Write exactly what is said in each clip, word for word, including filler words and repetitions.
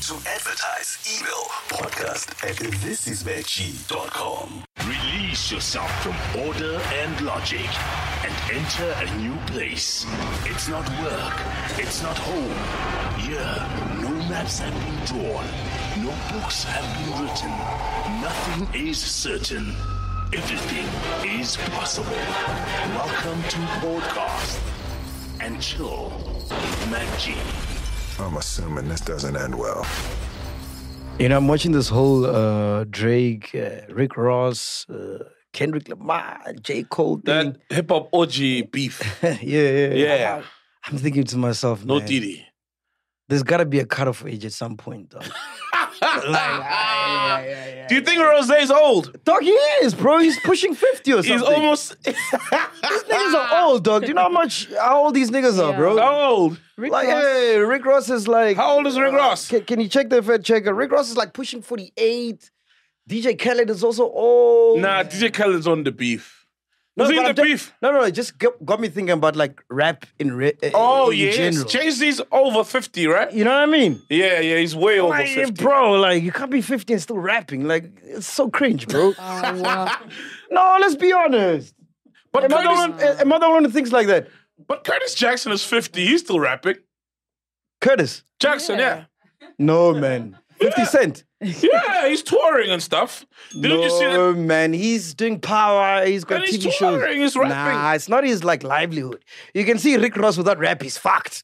To advertise, email podcast at this is veggie dot com. Release yourself from order and logic and enter a new place. It's not work. It's not home. Here, no maps have been drawn. No books have been written. Nothing is certain. Everything is possible. Welcome to Podcast and Chill with Mac G. I'm assuming this doesn't end well. You know, I'm watching this whole uh, Drake, uh, Rick Ross, uh, Kendrick Lamar, J. Cole thing. That hip hop O G beef. yeah, yeah, Yeah. I'm thinking to myself, No man, Diddy. there's got to be a cutoff age at some point, dog. like, ah, yeah, yeah, yeah, Do you think Rosé's old? Dog, he is, bro. He's pushing fifty or something. He's almost These niggas are old, dog. Do you know how much, how old these niggas are, bro? How old? Rick like, Ross. hey, Rick Ross is like... How old is Rick Ross? Can, can you check the Fed checker? Rick Ross is like pushing forty-eight. D J Khaled is also old. Nah, D J Khaled's on the beef. No, Was he but in I'm the ta- beef? No, no, it just got, got me thinking about like rap in, re- uh, Oh, in yes. general. Jay-Z's over fifty, right? You know what I mean? Yeah, yeah, he's way over Like, fifty. bro, like you can't be fifty and still rapping. Like it's so cringe, bro. Oh, wow. No, let's be honest. But Am I, the Curtis, one, am I the one who thinks like that? but Curtis Jackson is fifty. He's still rapping. Curtis? Jackson, yeah. No, man. fifty Cent? Yeah, he's touring and stuff. Didn't no, you see that? man. He's doing power. He's got And he's T V shows. touring, he's rapping. Nah, it's not his like livelihood. You can see Rick Ross without rap. He's fucked.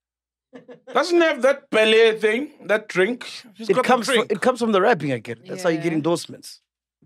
Doesn't he have that belly thing, that drink. He's It got comes, the from, drink. it comes from the rapping, I get. That's how you get Yeah. endorsements.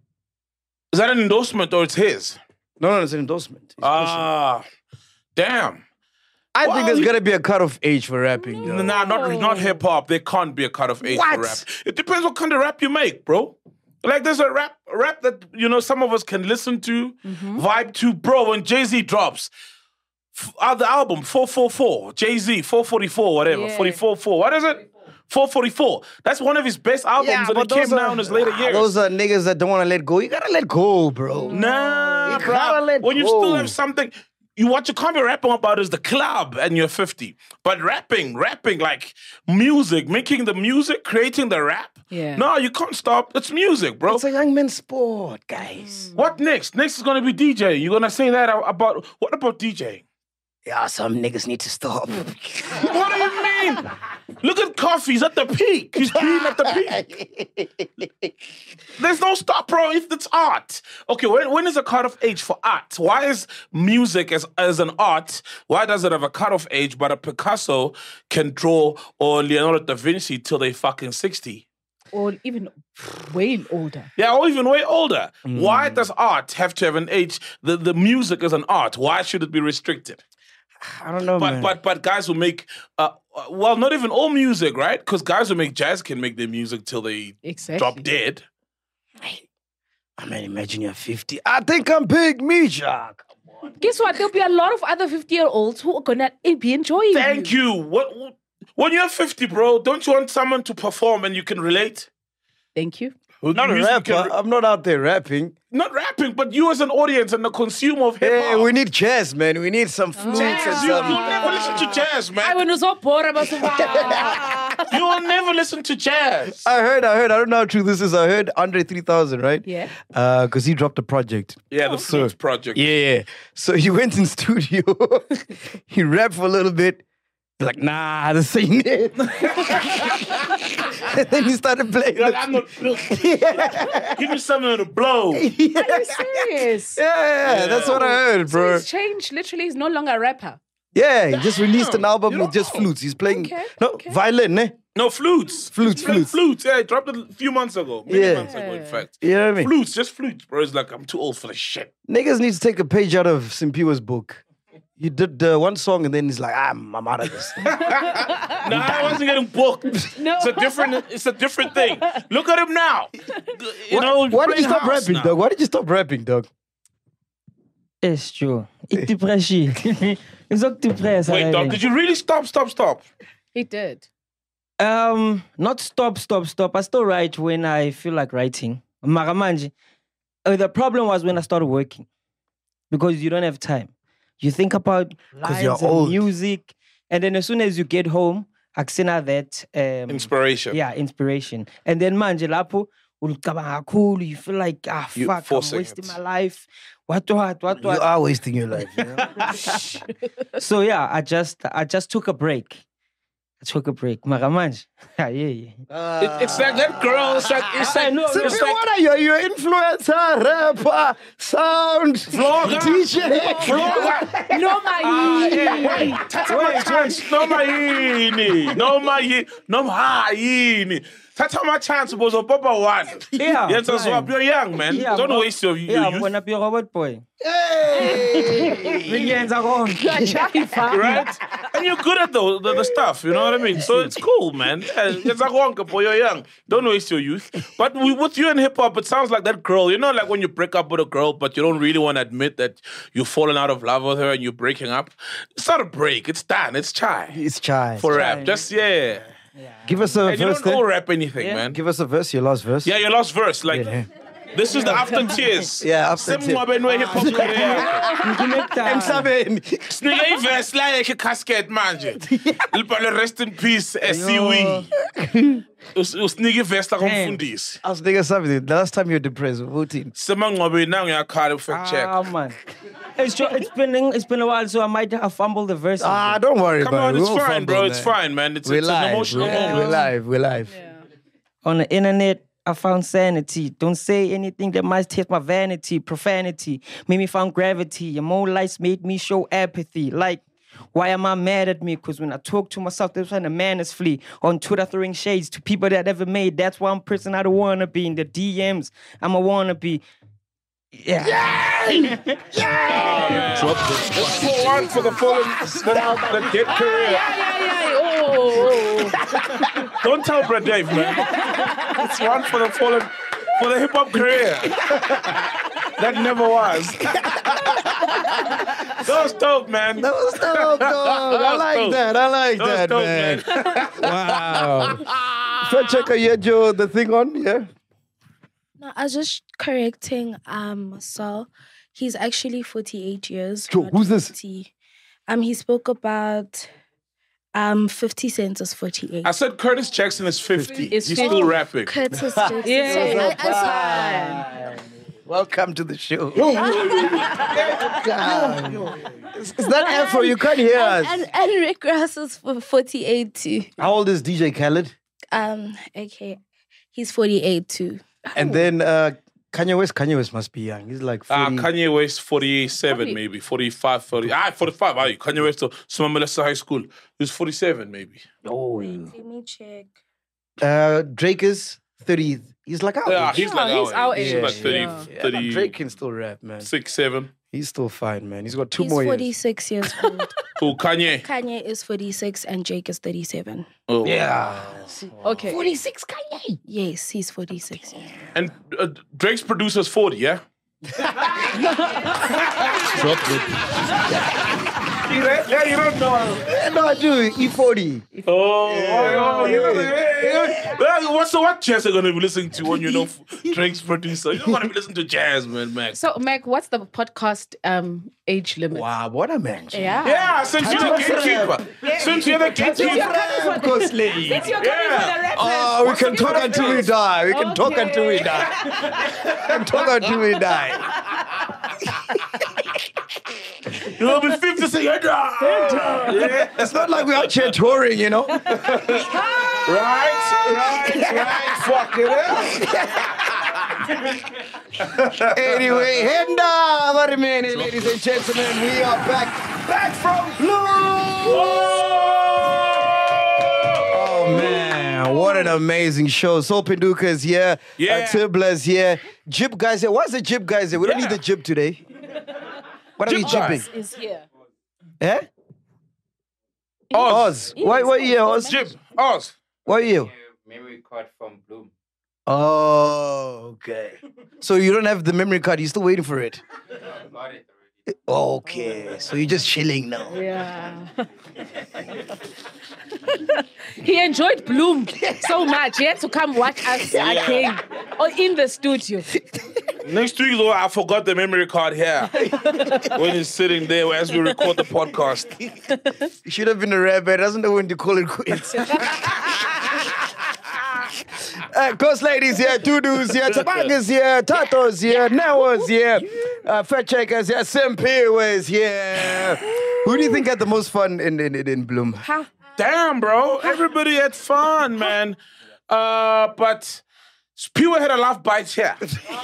Is that an endorsement or it's his? No, no, it's an endorsement. He's pushing. Ah, damn. I well, think there's you- got to be a cutoff age for rapping. yo. Nah, not not hip hop. There can't be a cut of age for What? rap. It depends what kind of rap you make, bro. Like there's a rap rap that you know some of us can listen to, vibe to, bro. When Jay Z drops, f- uh, the album four four four, Jay Z four forty-four, whatever, Yeah. forty-four four. What is it? four forty-four. That's one of his best albums, and it came are, down in his later ah, years. Those are niggas that don't want to let go. You gotta let go, bro. Nah, You gotta bro. let When you go. still have something, you what you can't be rapping about is the club and you're fifty. But rapping, rapping like music, making the music, creating the rap. Yeah. No, you can't stop. It's music, bro. It's a young man's sport, guys. What next? Next is gonna be D J. You're gonna say that about what about DJing? Yeah, some niggas need to stop. What do you mean? Look at Coffee. He's at the peak. He's being at the peak. There's no stop, bro. If it's art. Okay, when, when is a cutoff age for art? Why is music as, as an art, why does it have a cutoff age, but a Picasso can draw or Leonardo da Vinci till they fucking sixty? Or even way older. Yeah, or even way older. Why does art have to have an age? The, the music is an art. Why should it be restricted? I don't know, But man. but but guys who make uh, uh, well, not even all music, right? Because guys who make jazz can make their music till they Exactly. drop dead. I mean, imagine you're fifty. I think I'm Big Meech. Guess what? There'll be a lot of other fifty-year-olds who are gonna be enjoying Thank you. What, what when you're fifty, bro? Don't you want someone to perform and you can relate? Thank you. With Not a music you rapper. can re- I'm not out there rapping. not rapping, but you as an audience and the consumer of hip Hey, hop. we need jazz, man. We need some flutes and jazz. You, some. you'll never listen to jazz, I man. want to so bored about the You will never listen to jazz. I heard, I heard. I don't know how true this is. I heard Andre three thousand, right? Yeah. Uh, because he dropped a project. Yeah, the Flutes Project. Yeah, yeah. So he went in studio. He rapped for a little bit. He's like, nah, this ain't it. And then he started playing. Like, the- I'm not Give me something to blow. Are you serious? Yeah, yeah, yeah, that's what I heard, So bro. he's changed. Literally, he's no longer a rapper. Yeah, he just released an Damn, album you with just don't- flutes. He's playing Okay, no okay. violin, eh? No, flutes. Flutes, He's playing flutes. Flutes, yeah, he dropped it a few months ago. Many Yeah. months ago, in fact. You know what I mean? Flutes, just flutes, bro. It's like, I'm too old for this shit. Niggas need to take a page out of Simpiwa's book. He did uh, one song and then he's like, I'm, I'm out of this. Nah, I wasn't getting booked. No. It's a different, it's a different thing. Look at him now. You know, Why did you playing stop house rapping, now. dog? Why did you stop rapping, dog? Is true. Ik depressie. Is ook depressed. Wait, dog, did you really stop, stop, stop? He did. Um, not stop, stop, stop. I still write when I feel like writing. Maramanji. Uh, the problem was when I started working, because you don't have time. You think about lines you're and old. music, and then as soon as you get home, akusena that um, Inspiration. yeah, inspiration. And then manje lapho ulicabanga kakhulu, you feel like ah You fuck, I'm forcing wasting it. my life. What what what You what? are wasting your life. You know? So yeah, I just I just took a break. I took a break. Mara manje, yeah, yeah, yeah. It- it's like that girl. It's like it's like know, it's Simply, like what are you? You're influencer, rapper, sound, Vlogger. D J. Vlogger. No, my. Hey, Tata Machance, no mayini, no mayi, no mayini. Tata Machance was a papa one. Yeah, Yes, that's fine. what you're young, man. Yeah, Don't but- waste your, your Yeah, I'm youth. gonna be a robot boy. Hey! Vingenza konke. Right? And you're good at the, the, the stuff, you know what I mean? So it's cool, man. Yeah, it's like wonka, boy, you're young. Don't waste your youth. But we, with you in hip hop, it sounds like that girl, you know, like when you break up with a girl, but you don't really want to admit that you've fallen out of love with her and you're breaking up. It's not a break, it's done, it's chai. It's chai. For rap, just yeah. Give us a And you verse. don't then. owe rap anything, man. Give us a verse. Your last verse. Yeah, your last verse. Like, Yeah. this is the after tears. Yeah, after tears. Semwabenwe hip hop career. Emhlabeni. Snika ivesi la yakhe casket manje. Libhale rest in peace Siwe. Usinika ivesi la kumfundisi. I was thinking something. The last time you were depressed, voting. Semangcwabeni nangu ngiyakhala fact check. Ah man, it's ju- it's been it's been a while, so I might have fumbled the verse. Ah, don't worry Come about on, it. it's We won't fine, bro. fumble, It's man. fine, man. It's, We're it's an live. emotional We're, moment. we're live. We're live. On the internet, I found sanity. Don't say anything that might test my vanity. Profanity made me found gravity. Your more lights made me show apathy. Like, why am I mad at me? Because when I talk to myself, that's when the madness flee. On Twitter, throwing shades to people that ever made. That's one person I don't wanna be. In the D Ms, I'm a wannabe. Yeah. Let's go on for the fallen, the, the dead career. Yeah, yeah, yeah. Oh, oh, Don't tell Brad Dave, man. It's one for the fallen, for the hip hop career. That never was. That was dope, man. That was dope, dog. I was like dope. that. I like That was that, dope, man. Wow. Fact checker, you had your, the thing on, yeah? No, I was just correcting um Saul. He's actually forty-eight years. Yo, not who's this? fifty. Um, he spoke about um fifty Cent is forty-eight. I said Curtis Jackson is fifty. It's He's fifty. still rapping. Curtis Jackson. Yeah. Sorry, I, I saw- Welcome to the show. Is is that Afro? You can't hear us. and, and Rick Ross is for forty-eight too. How old is D J Khaled? Um, okay, he's forty-eight too. And then uh, Kanye West. Kanye West must be young. He's like Ah, forty. Kanye West, forty-seven Probably. maybe, forty-five, forty. Ah, forty-five. Ah, Kanye West to Suma Melissa High School. He was forty-seven maybe. oh. Let me check. Uh, Drake is thirty. He's like our Yeah, age. he's like he's our our age. He's age, like thirty, yeah. Yeah, thirty, Drake can still rap, man. six, seven. He's still fine, man. He's got two He's more years. forty-six years old. Oh, Kanye. Kanye is forty-six and Jake is thirty-seven. Oh. Yeah. okay. forty-six Kanye? Yes, he's forty-six. years old. And uh, Drake's producer's forty, yeah? Yeah, you don't know. No, I do. E forty. Oh, oh, you know, yeah. Well, what, so what jazz are you going to be listening to when you know Drake's producer? You're not going to be listening to jazz, man, Max. So, Mac, what's the podcast um age limit? Wow, what a man. Yeah. Yeah, since you're the gatekeeper. Since you're the gatekeeper. Of course, lady. Since you're coming Yeah. for the rappers. Oh, we can talk until we die. We can talk Okay. until we die. We can talk until we die. You'll be fifty, say, yeah. Yeah. It's not like we're out here touring, you know. Right, right, right. Fuck it up. Anyway, hand down, what a minute, ladies and gentlemen. We are back, back from Blue. Oh man, what an amazing show! Soul Pinduka is here. Yeah. Uh, Tibla's here. Jib guys here. What's the Jib guys here? We don't Yeah. need the Jib today. What are we Jib guy. jibbing? Is here. Eh? Oz. Oz. Why? Why you here, Oz? Jib. Oz. Why you? Memory card from Bloom. Oh, okay. So you don't have the memory card. You're still waiting for it. Got it Okay. So you're just chilling now. Yeah. He enjoyed Bloom so much. He had to come watch us again or in the studio. Next week, though, I forgot the memory card here when he's sitting there as we record the podcast. He should have been a rapper. Doesn't know when to call it quits. Uh, Ghost Ladies here, Dudu's here, Tabanga's here, Tato's here, Nawa's here, uh, Fat Checkers here, Simpiwa's here. Who do you think had the most fun in, in, in Bloom? Huh? Damn, bro. Everybody had fun, man. Uh, but Spiwa had a laugh bite here.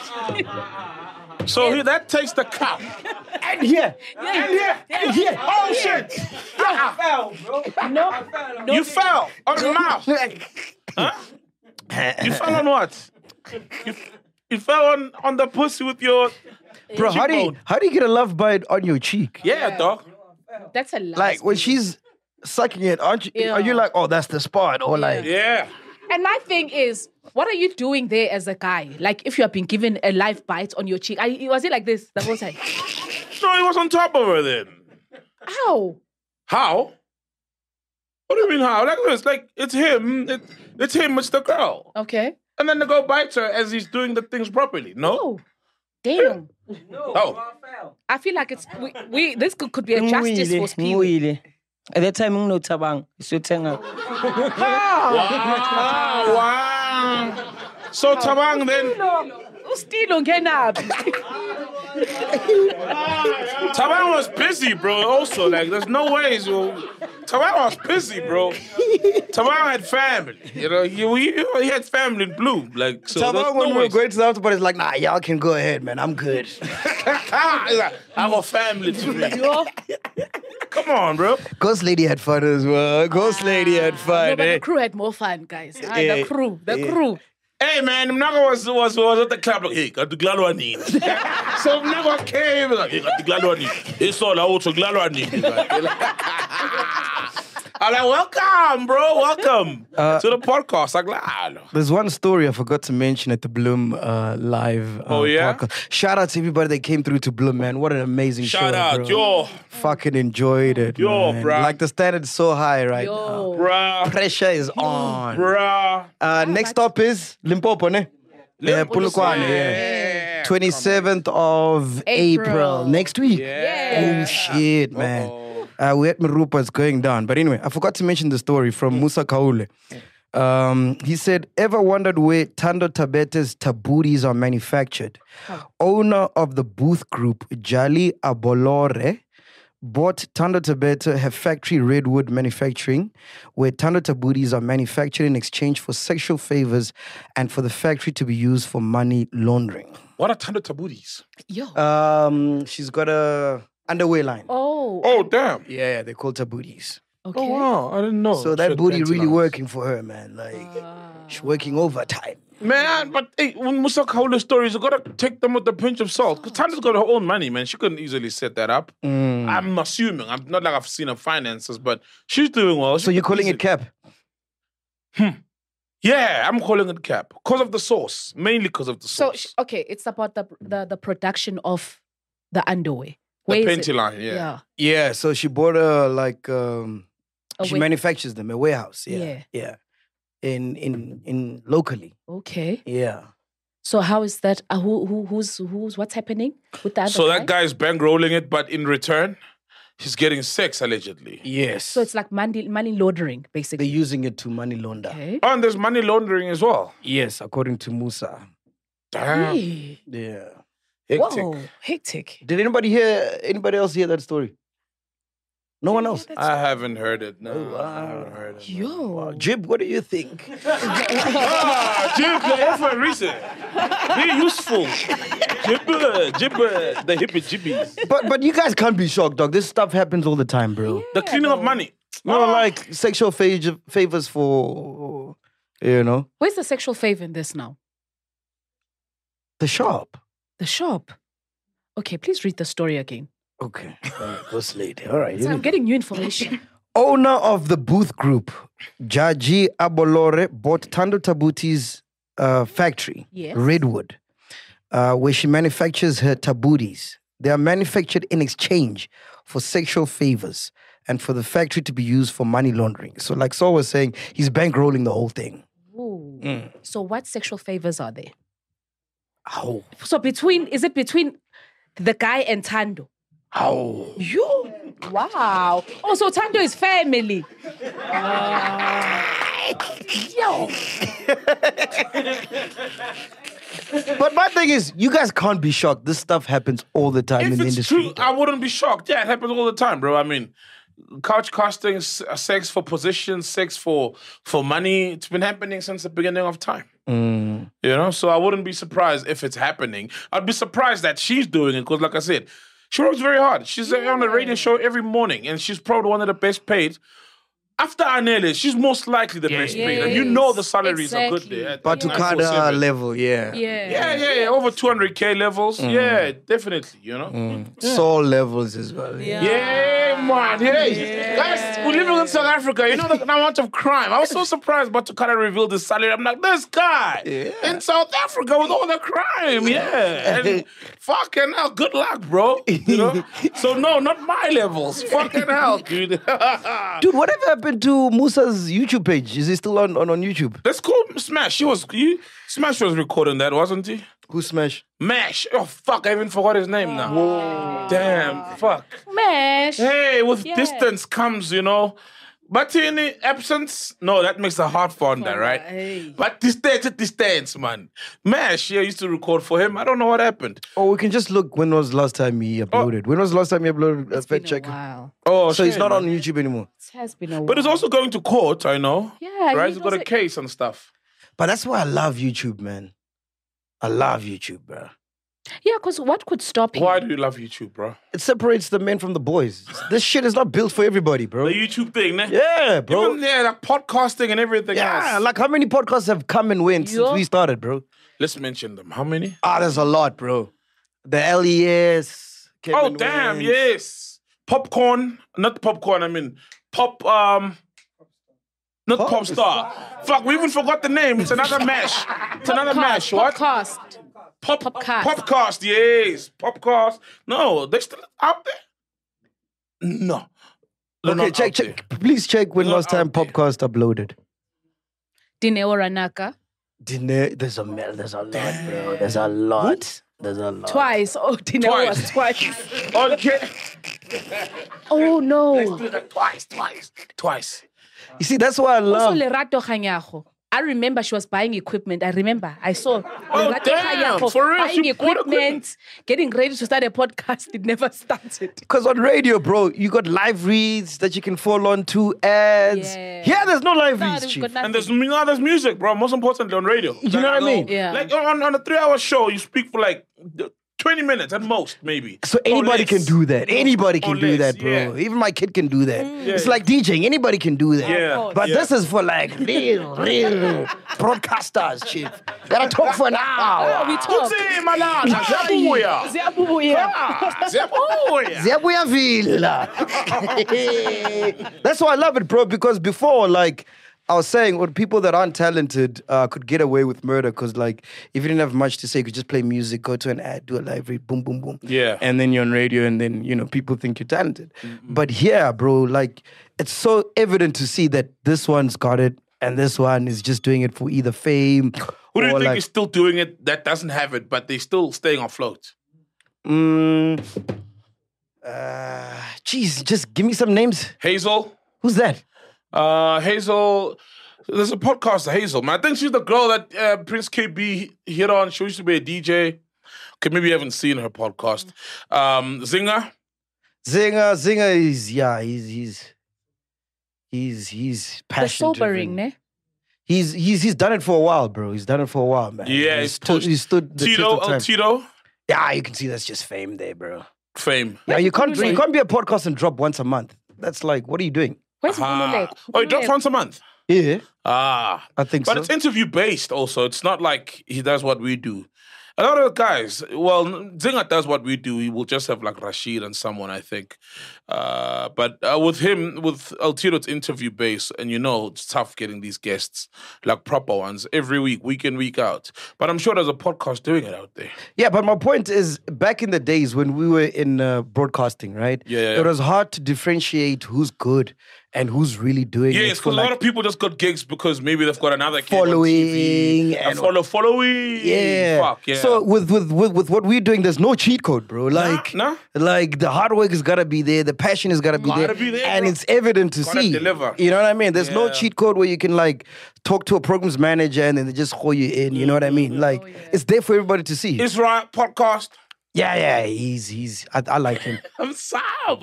So he, that takes the cup. And here. And here. And here. Oh, shit. I fell, bro. No, no. You fell on the mouth. Huh? You fell on what? You, you fell on, on the pussy with your Bro, how do you, how do you get a love bite on your cheek? Yeah, dog. That's a lie. Like, when she's sucking it, aren't you, Yeah. are you like, oh, that's the spot? Or like... Yeah. And my thing is, what are you doing there as a guy? Like, if you have been given a live bite on your cheek, I, was it like this the whole time? No, he was on top of her then. How? How? What do you mean how? Like this, like it's him, it, it's him, it's the girl. Okay. And then the girl bites her as he's doing the things properly. No? Oh, damn. Oh. I feel like it's we, we this could, could be a justice for Spiwa. Ngwile. At that time, no tabang. So tenga. Wow, wow. So Tabang then, Still on Kenab. Tabang was busy, bro. Also, like, there's no ways. So, Tabang was busy, bro. Tabang had family. You know, he, he, he had family in Bloom. Like, so there's Tabang, no when we were ways. going to the after party, it's like, nah, y'all can go ahead, man. I'm good. He's like, I got family to me. Come on, bro. Ghost Lady had fun as well. Ghost Lady had No, fun. but eh? the crew had more fun, guys. Ah, Yeah, the crew, the yeah. crew. Hey, man, Mnaga was, was, was at the club like, hey, got the Glalwani. So Mnaga came, like, hey, got the Glalwani. It's all out to Glalwani. I'm like, welcome, bro, welcome Uh, to the podcast. I'm like, ah, no. There's one story I forgot to mention at the Bloom uh, live uh, Oh, yeah? podcast. Shout out to everybody that came through to Bloom, man. What an amazing show. Shout out, bro. yo, Fucking enjoyed it, Yo, man. bruh. Like the standard is so high right now. Yo. bruh, Pressure is on. bruh. Uh, next stop is Limpopo, ne? Yeah, Polokwane, yeah. Yeah. twenty-seventh of April. April. Next week. Yeah. Oh, shit, man. Uh, we're at Merupa, it's going down. But anyway, I forgot to mention the story from Musa Kaule. Um, he said, ever wondered where Tando Tabete's taburis are manufactured? Owner of the Booth Group, Jali Abolore, bought Tando Tabete, her factory Redwood Manufacturing, where Tando taburis are manufactured in exchange for sexual favors and for the factory to be used for money laundering. What are Tando Taburis? Yo. Um, she's got a underwear line. Oh. Oh, damn. Yeah, they're called taburis. Okay. Oh, wow, I didn't know. So that Shit, booty really Pentalangs. working for her, man. Like, she's working overtime. Man, but hey, when Musa Kaula's stories, you gotta take them with a pinch of salt. Because Tanda's got her own money, man. She couldn't easily set that up. Mm. I'm assuming. I'm not like I've seen her finances, but she's doing well. So you're calling it cap? Yeah, I'm calling it cap. Because of the sauce. Mainly because of the So sauce. okay, it's about the the, the production of the underwear. the Where is Penty it? line, yeah. Yeah. Yeah, so she bought a, like, um, A she wa- manufactures them, a warehouse. Yeah. Yeah. Yeah. In, in, in locally. Okay. Yeah. So how is that? Uh, who who who's who's what's happening with that? So that guy's bankrolling it, but in return, he's getting sex allegedly. Yes. So it's like money money laundering, They're basically. using it to money launder. Okay. Oh, and there's money laundering as well. Yes, according to Musa. Damn. Hey. Yeah. Hectic. Whoa, hectic. Did anybody hear, anybody else hear that story? No one else? I haven't heard it. No, Oh, I haven't heard it. Yo. Wow. Jib, what do you think? Ah, Jib, the effort reason. Be useful. Jib, uh, Jib, uh, the hippie jibbies. but but you guys can't be shocked, dog. This stuff happens all the time, bro. The cleaning of money. No, like sexual fa- favors for, you know, Where's the sexual favor in this now? the shop. The shop. Okay, please read the story again. Okay. All right, Ghost Lady. All right. So I'm getting new information. Owner of the Booth Group, Jaji Abolore, bought Tando Tabuti's uh, factory, Yes. Redwood, uh, where she manufactures her tabutis. They are manufactured in exchange for sexual favors and for the factory to be used for money laundering. So, like Saul was saying, he's bankrolling the whole thing. Ooh. Mm. So what sexual favors are there? How? So between, is it between the guy and Tando? How? You? Wow. Oh, so Tando is family. Yo. But my thing is, you guys can't be shocked. This stuff happens all the time If in the it's industry. true, I wouldn't be shocked. Yeah, it happens all the time, bro. I mean, couch casting, s- sex for position, sex for for money. It's been happening since the beginning of time. Mm. You know, so I wouldn't be surprised if it's happening. I'd be surprised that she's doing it because, like I said, she works very hard. She's on a radio show every morning, and she's probably one of the best paid. After Anele, she's most likely the best paid, and you know the salaries are good Exactly. there. at But to nine kind four of seven. level, yeah. Yeah. Yeah, yeah, yeah, over two hundred K levels. Yeah, definitely, you know. Soul levels as well. Yeah. Yeah, man. Hey, guys, we're living in South Africa. You know the amount of crime. I was so surprised about to kind of reveal the salary. I'm like, this guy in South Africa with all the crime. Yeah. And fucking hell, good luck, bro. You know? So, no, not my levels. Fucking hell, dude. Dude, whatever happened to Musa's YouTube page? Is he still on, on, on YouTube? Let's call Smash. She was, he, Smash was recording that, wasn't he? Who Smash? Mash. Oh, fuck. I even forgot his name now. Whoa. Damn. Fuck. Mesh. Hey, with Yeah. distance comes, you know. But in the absence, no, that makes a hard founder, right? Hey. But distance is distance, man. Mash, yeah, I used to record for him. I don't know what happened. Oh, we can just look when was the last time he uploaded. When was the last time he uploaded a It's fact been check? a while. Oh, So he's shit, not man. on YouTube anymore. It has been a while. But he's also going to court, I know. Yeah, Right? he He's got a was a- case and stuff. But that's why I love YouTube, man. I love YouTube, bro. Yeah, because what could stop him? Why do you love YouTube, bro? It separates the men from the boys. This shit is not built for everybody, bro. The YouTube thing, ne? Yeah, bro. Even, yeah, like podcasting and everything Yeah, else. like how many podcasts have come and went since Yo. we started, bro? Let's mention them. How many? Ah, there's a lot, bro. The L E S. oh, Kevin damn, Wentz. yes. Popcorn. Not popcorn, I mean pop, um... Not Pop pop star. Fuck, we even forgot the name. It's another mash. It's another mash. What? Podcast. Pop, Popcast. Popcast, yes. Popcast. No, they're still out there. No. They're Okay, not check, out there. check. Please check when They're last not time out there. Popcast uploaded. Dineo Ranaka. Dine- There's a there's a lot, bro. There's a lot. There's a lot. Twice. Oh, Dineo Twice. was twice. Okay. Oh, no. Do that twice, twice, twice. You see, that's why I Also, love. Lerato Kganyago. I remember she was buying equipment. I remember. I saw Oh, Lerato damn. Kganyago For real? buying She bought equipment, getting ready to start a podcast. It never started. Because on radio, bro, you got live reads that you can fall on to, ads. Yeah. Here, there's no live No, reads, they've chief. got nothing. And there's, no, there's music, bro. Most importantly on radio. You know what I mean? Yeah. Like on, on a three-hour show, you speak for like twenty minutes at most, maybe. So Or anybody less. can do that. Anybody can Or do less, that, bro. yeah. Even my kid can do that. It's Yeah. like DJing. Anybody can do that. Yeah, But yeah. this is for like real, real broadcasters, chief. Gotta talk for an hour. We talk. Kutsi, malanga, ziyabuya. Ziyabuya. Ah, ziyabuya. Ziyabuya Villa. That's why I love it, bro, because before, like, I was saying, when people that aren't talented uh, could get away with murder because, like, if you didn't have much to say, you could just play music, go to an ad, do a live read, boom, boom, boom. Yeah. And then you're on radio, and then, you know, people think you're talented. But here, bro, like, it's so evident to see that this one's got it, and this one is just doing it for either fame Who do you or, think like, is still doing it that doesn't have it, but they're still staying afloat? mm, uh, geez, just give me some names. Hazel? Who's that? Uh, Hazel, there's a podcaster, Hazel, man. I think she's the girl that uh, Prince K B hit on. She used to be a D J. Okay, maybe you haven't seen her podcast. Um, Zinger, Zinger, Zinger is yeah, he's he's he's he's The passion sobering, driven. ne? He's he's he's done it for a while, bro. He's done it for a while, man. Yeah, he's he's stood, pushed- he stood the Tito, test of El time. Tito, Yeah, you can see that's just fame there, bro. fame. Yeah, you can't you can't be a podcast and drop once a month. That's like, what are you doing? Where's Ah. Mbululeko? Oh, he drops Mbululeko. once a month. Yeah, Ah, I think but so. it's interview based also. It's not like he does what we do. A lot of the guys, well, Zinger does what we do. He will just have like Rashid and someone, I think. Uh, but uh, with him, with El Tito, it's interview based. And you know, it's tough getting these guests, like proper ones, every week, week in, week out. But I'm sure there's a podcast doing it out there. Yeah, but my point is, back in the days when we were in uh, broadcasting, right? Yeah, yeah, yeah. It was hard to differentiate who's good and who's really doing it Yes, for because a like lot of people just got gigs because maybe they've got another kid following on T V, and- and follow following. yeah. Fuck yeah. So with, with with with what we're doing, there's no cheat code, bro. Like nah. like the hard work has gotta be there, the passion has gotta be Gotta there, be there, and bro. it's evident to Gotta see. deliver. You know what I mean? There's no Yeah. cheat code where you can like talk to a programs manager and then they just haul you in. You know what I mean? Mm-hmm. Like it's there for everybody to see. It's right podcast. yeah, yeah. He's he's. I, I like him. I'm sour.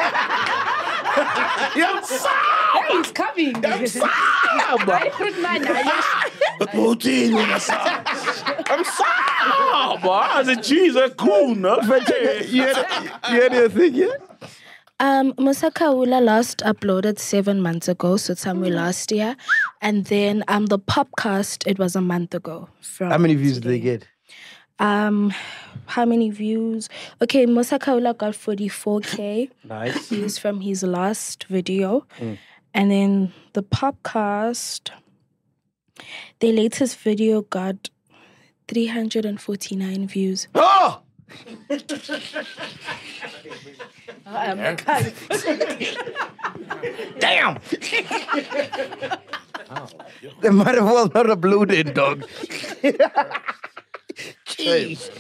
yeah, I'm sour. He's coming. I'm sour. I put mine. Protein on my side. I'm sour, boy. I said, geez, that's cool, no? you had, you had your thing, yeah? Um, Musa Kaula last uploaded seven months ago, so somewhere last year. And then um, the podcast, it was a month ago. From How many views did today. they get? Um, how many views? Okay, Musa Kaula got forty-four K Nice. views from his last video. And then the podcast, their latest video got three hundred forty-nine views. Oh! Damn! They might have well not uploaded, dog. Jeez.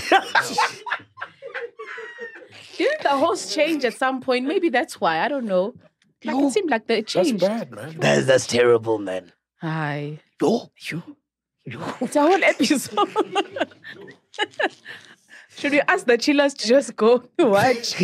Didn't the host change at some point? Maybe that's why. I don't know. Like it seemed like they changed. Bad, man. That's, that's terrible, man. Hi. Yo, you. It's a whole episode. Should we ask the chillers to just go watch?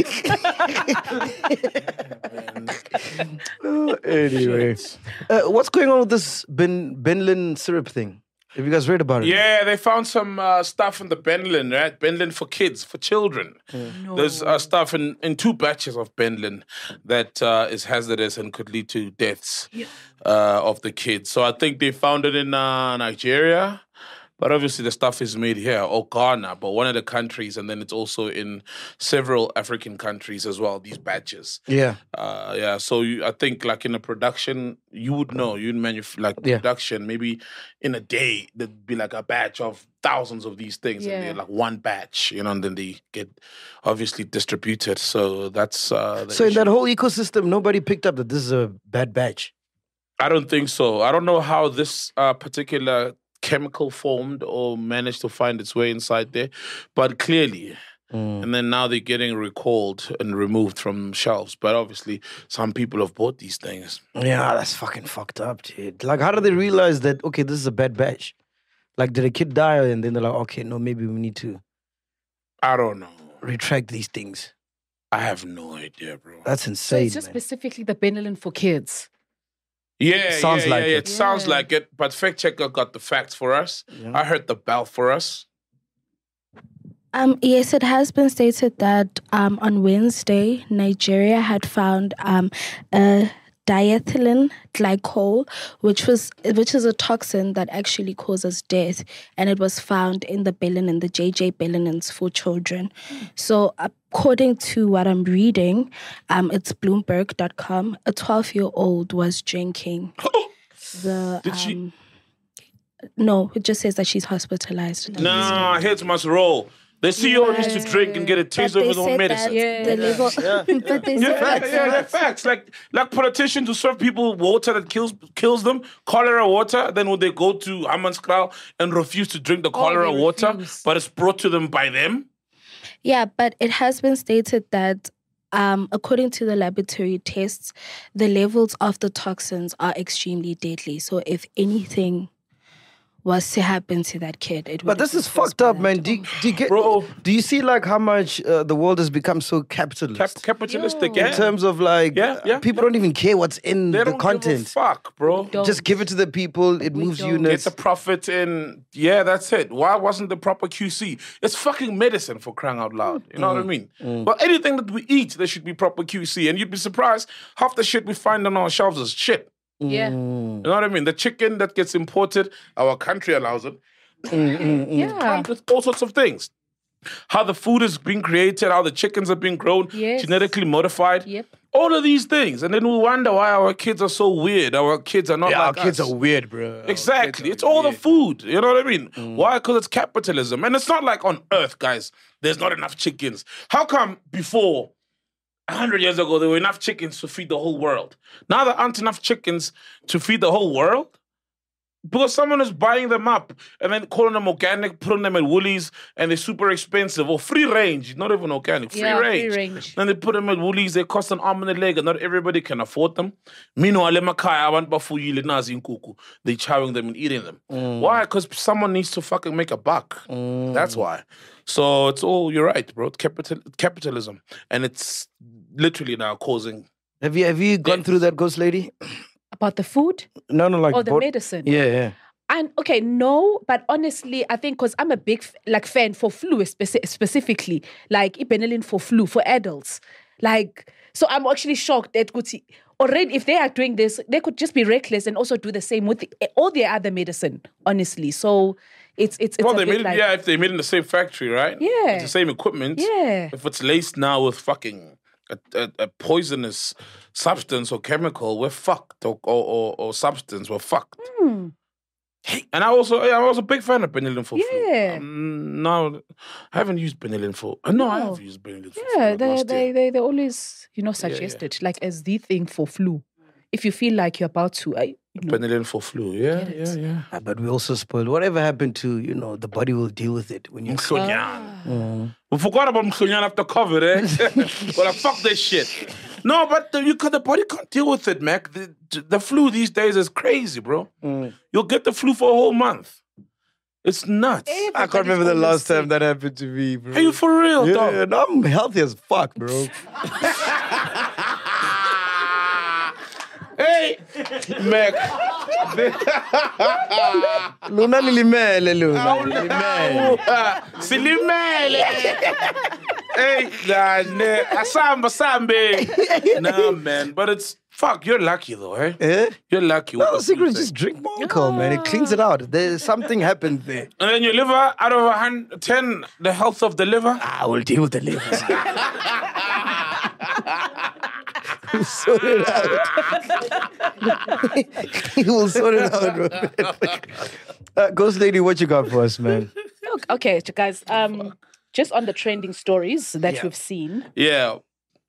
Anyway. Uh, what's going on with this Ben Benlin syrup thing? Have you guys read about it? Yeah, they found some uh, stuff in the Benlin, right? Benlin for kids, for children. There's uh, stuff in, in two batches of Benlin that uh, is hazardous and could lead to deaths uh, of the kids. So I think they found it in uh, Nigeria. But obviously the stuff is made here, or Ghana, but one of the countries, and then it's also in several African countries as well, these batches. Yeah. Uh, yeah, so you, I think like in a production, you would know, you'd manufacture, like Yeah. production, maybe in a day, there'd be like a batch of thousands of these things, and Yeah. they're like one batch, you know, and then they get obviously distributed. So that's uh, the So in issue. that whole ecosystem, nobody picked up that this is a bad batch. I don't think so. I don't know how this uh, particular chemical formed or managed to find its way inside there, but clearly. And then now they're getting recalled and removed from shelves. But obviously, some people have bought these things. Yeah, that's fucking fucked up, dude. Like, how did they realize that, okay, this is a bad batch? Like, did a kid die and then they're like, okay, no, maybe we need to I don't know. retract these things? I have no idea, bro. That's So insane, it's just man. specifically the Benelin for kids. Yeah, Sounds yeah, like yeah, yeah. it. It sounds Yeah. like it. But fact checker got the facts for us. I heard the bell for us. Um, yes, it has been stated that um, on Wednesday, Nigeria had found um, a diethylene glycol, which was which is a toxin that actually causes death, and it was found in the Benlin, the J J Benlinins for children. So, according to what I'm reading, um, it's Bloomberg dot com. A twelve-year-old was drinking the. Did she- um, No, it just says that she's hospitalized. Nah, heads must roll. The C E O needs to drink and get a taste But of they his own said medicine. that the level, but they Yeah, said yeah, yeah, that facts. Like, like politicians who serve people water that kills kills them, cholera water. Then when they go to Hammanskraal and refuse to drink the cholera they water, refuse. but it's brought to them by them. yeah, but it has been stated that um, according to the laboratory tests, the levels of the toxins are extremely deadly. So if anything was to happen to that kid, it would. But this is fucked up, man. Do you, do you get, Bro. do you see like how much uh, the world has become so capitalist? Cap- capitalistic, in yeah. terms of like, Yeah, yeah, people don't even care what's in They the don't content. give a fuck, bro. Don't. Just give it to the people. It We moves don't. Get units. the profit in. Yeah, that's it. Why wasn't the proper Q C? It's fucking medicine, for crying out loud. You know what I mean? But anything that we eat, there should be proper Q C. And you'd be surprised, half the shit we find on our shelves is shit. Yeah. You know what I mean? The chicken that gets imported, our country allows it. Yeah. Comes with all sorts of things. How the food is being created, how the chickens are being grown, Yes. genetically modified. Yep. All of these things. And then we wonder why our kids are so weird. Our kids are not Yeah, our like kids us. are weird, bro. Exactly. It's all the food. You know what I mean? Why? Because it's capitalism. And it's not like on earth, guys, there's not enough chickens. How come before A hundred years ago, there were enough chickens to feed the whole world. Now there aren't enough chickens to feed the whole world because someone is buying them up and then calling them organic, putting them at Woolies, and they're super expensive or free range, not even organic, free Yeah, range. free range. Then they put them at Woolies, they cost an arm and a leg, and not everybody can afford them. Meanwhile, emakhaya abantu bafuyile nazi inkukhu, they're chowing them and eating them. Why? Because someone needs to fucking make a buck. That's why. So it's all, you're right, bro. Capital, capitalism. And it's literally now causing... Have you have you gone through that, Ghost Lady? About the food No, no, like or the bot- medicine? Yeah, yeah. And okay, no, but honestly, I think because I'm a big f- like fan for flu speci- specifically, like Benelin for flu for adults. Like, so I'm actually shocked that Gucci already, if they are doing this, they could just be reckless and also do the same with the, all their other medicine. Honestly, so it's it's it's Well, a they bit made it, like, yeah, if they made it in the same factory, right? Yeah. It's the same equipment. Yeah. If it's laced now with fucking a, a, a poisonous substance or chemical, we're fucked. Or, or, or, or substance, we're fucked. Hmm. And I also, yeah, I was a big fan of Benylin for Yeah. flu. Um, no, I haven't used Benylin for. uh, No, I No. have used Benylin for flu. Yeah, like they last they year. they they always you know yeah. suggest it like as the thing for flu. If you feel like you're about to, I you know, Benylin for flu. Yeah, Get yeah, it. yeah. Ah, but we also spoiled. Whatever happened to, you know, the body will deal with it when you Mhlonyana. We forgot about Mhlonyana after COVID, eh? Well, fuck this shit. No, but the, you, the body can't deal with it, Mac. The, the flu these days is crazy, bro. You'll get the flu for a whole month. It's nuts. I can't remember the last time that happened to me, bro. Are you for real, Yeah, dog? no, I'm healthy as fuck, bro. Hey, Mac. Luna lilimele, Luna. Lilimele. Silimele. Hey, nah, nah. Asamba, sambe. Nah, man. But it's, fuck, you're lucky though, eh? Eh? You're lucky. No, with the the secret flu is thing. just drink more alcohol, man. It cleans it out. There's something happened there. And then your liver, out of a hundred, ten, the health of the liver. I will deal with the liver. We'll sort it out. He will sort it out, bro. Uh, Ghost Lady, what you got for us, man? Look, okay, so guys. Um, just on the trending stories that Yeah. we've seen. Yeah.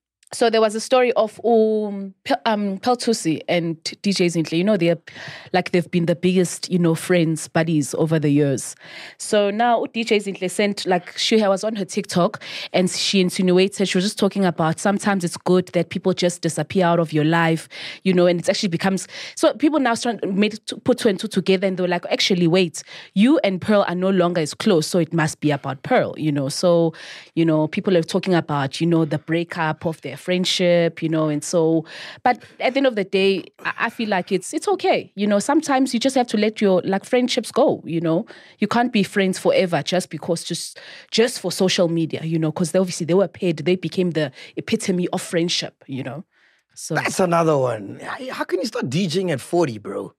So there was a story of um, Pe- um Peltusi and D J Zinhle. You know, they're like they've been the biggest, you know, friends, buddies over the years. So now D J Zinhle sent like she was on her TikTok and she insinuated she was just talking about sometimes it's good that people just disappear out of your life, you know, and it actually becomes so people now trying made to put two and two together and they were like, actually, wait, you and Pearl are no longer as close, so it must be about Pearl, you know. So, you know, people are talking about, you know, the breakup of their friendship, you know, and so, but at the end of the day, I, I feel like it's it's okay, you know. Sometimes you just have to let your like friendships go, you know. You can't be friends forever just because just just for social media, you know, because they obviously they were paid, they became the epitome of friendship, you know. So That's another one. How how can you start DJing at forty, bro?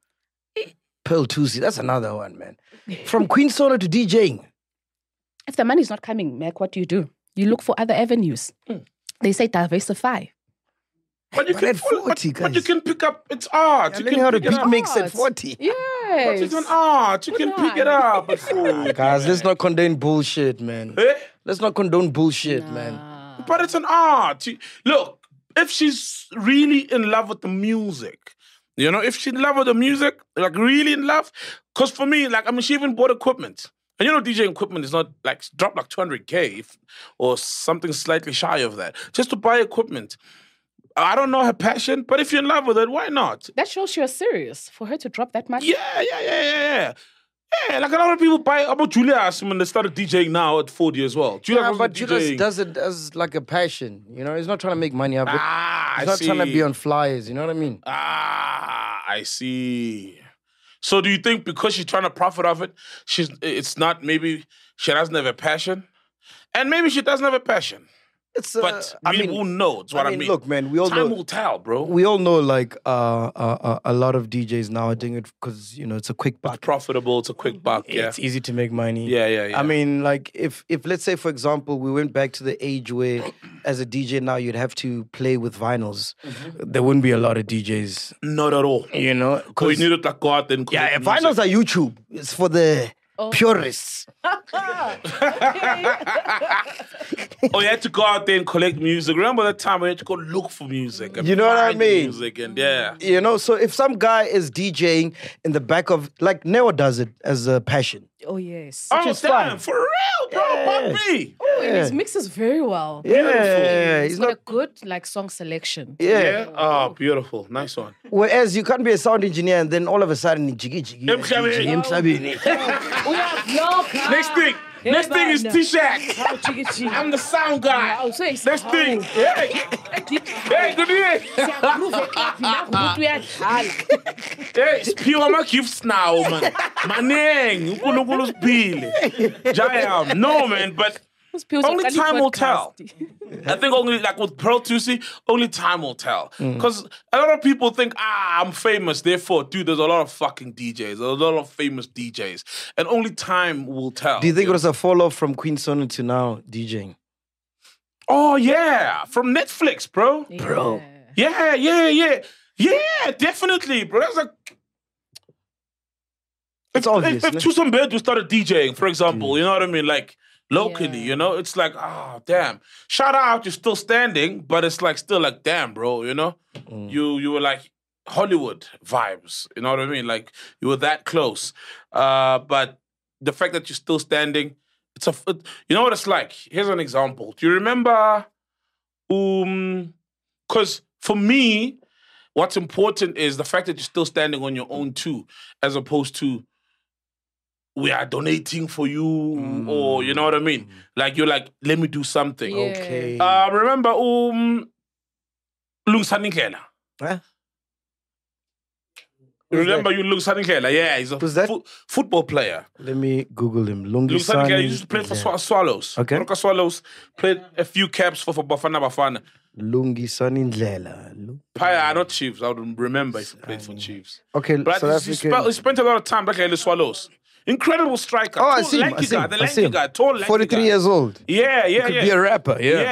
Pearl Tusi, that's another one, man. From Queen Soda to DJing. if the money's not coming, Mac, what do you do? You look for other avenues. They say diversify. But you But can at follow- but, forty, but you guys. can pick up. It's art. Yeah, you learning can how to pick it beat up. mix at Art. forty. But Yes. it's an art. You can Good pick it one. up at forty. Guys, let's not condone bullshit, man. Eh? Let's not condone bullshit, man. But it's an art. You- Look, if she's really in love with the music, you know, if she's in love with the music, like really in love, because for me, like, I mean, she even bought equipment. And you know, DJing equipment is not like, drop like two hundred K if, or something slightly shy of that, just to buy equipment. I don't know her passion, but if you're in love with it, why not? That shows you're serious for her to drop that money. Yeah, yeah, yeah, yeah, yeah. Yeah, like a lot of people buy, about Julius when they started DJing now at forty as well. Julius Yeah, was but DJing. Judas does it as like a passion. You know, he's not trying to make money out of it. Ah, He's I not trying to see. be on flyers. You know what I mean? Ah, I see. So do you think because she's trying to profit off it, she's it's not maybe she doesn't have a passion? And maybe she doesn't have a passion. It's. Uh, But I we mean, will know. It's what I mean. Look, man, we all Time know. will tell, bro. We all know, like, uh, uh, uh, a lot of D Js now are doing it because you know it's a quick It's buck. profitable. It's a quick buck. Yeah. It's easy to make money. Yeah, yeah, yeah. I mean, like, if if let's say, for example, we went back to the age where, as a D J now, you'd have to play with vinyls. There wouldn't be a lot of D Js, Not at all. you know. Because 'cause- you need to like, go out and yeah, collect music. vinyls are YouTube. It's for the Purists. Oh, you had to go out there and collect music. Remember that time we had to go look for music? And You know what I find mean? Music and yeah. You know, so if some guy is DJing in the back of, like Neo does it as a passion. Oh, yes. Oh, is damn, fun. for real, bro. Puppy. Oh, and he mixes very well. Yeah, He's he's got not. a good like song selection. Yeah. Yeah. Oh, beautiful. Nice one. Whereas you can't be a sound engineer and then all of a sudden, jiggy jiggy. Emhlabeni. Emhlabeni. Next thing. Next thing is T-Shack. I'm the sound guy. Oh, so Next thing. Hey, hey, good evening. Hey, sphiwa my gifts now, man. Maneng, uNkulunkulu usibhile. Jayam. No, man, but only time will tell. I think only like with Pearl Tusi, only time will tell. Because a lot of people think, ah, I'm famous, therefore, dude, there's a lot of fucking D Js. There's a lot of famous D Js. And only time will tell. Do you think it was a fall off from Queen Sona to now DJing? Oh, yeah. From Netflix, bro. Bro. Yeah, yeah, yeah. Yeah, definitely, bro. That's like... It's if, obvious, If, no? if Tusum Bedu started DJing, for example, you know what I mean? Like, locally, Yeah. you know? It's like, oh, damn. Shout out, you're still standing, but it's like, still like, damn, bro, you know? You you were like Hollywood vibes, you know what I mean? Like, you were that close. Uh, but the fact that you're still standing, it's a, it, you know what it's like? Here's an example. Do you remember, um, because for me, what's important is the fact that you're still standing on your own too, as opposed to we are donating for you, or you know what I mean? Like you're like, let me do something. Yeah. Okay. Uh, remember, um, Lungisani Ndlela. Huh? You Who's remember you Lungisani Ndlela? Yeah, he's a Who's that? fo- football player. Let me Google him. Lungisani Ndlela Lungisani. used to play for Swa- Swallows. Okay. Roka Swallows played a few caps for, for Bafana Bafana. Lungisani Ndlela. Lu- Paya, not Chiefs. I would remember if he played for Chiefs. Okay, But South he, African. spe- he spent a lot of time back at the Swallows. Incredible striker. Oh, I Tall, see him. I lanky see guy. him. The I see lanky him. guy. Tall, lanky forty-three guy. years old. Yeah, yeah, Could yeah. be a rapper. Yeah, Yeah.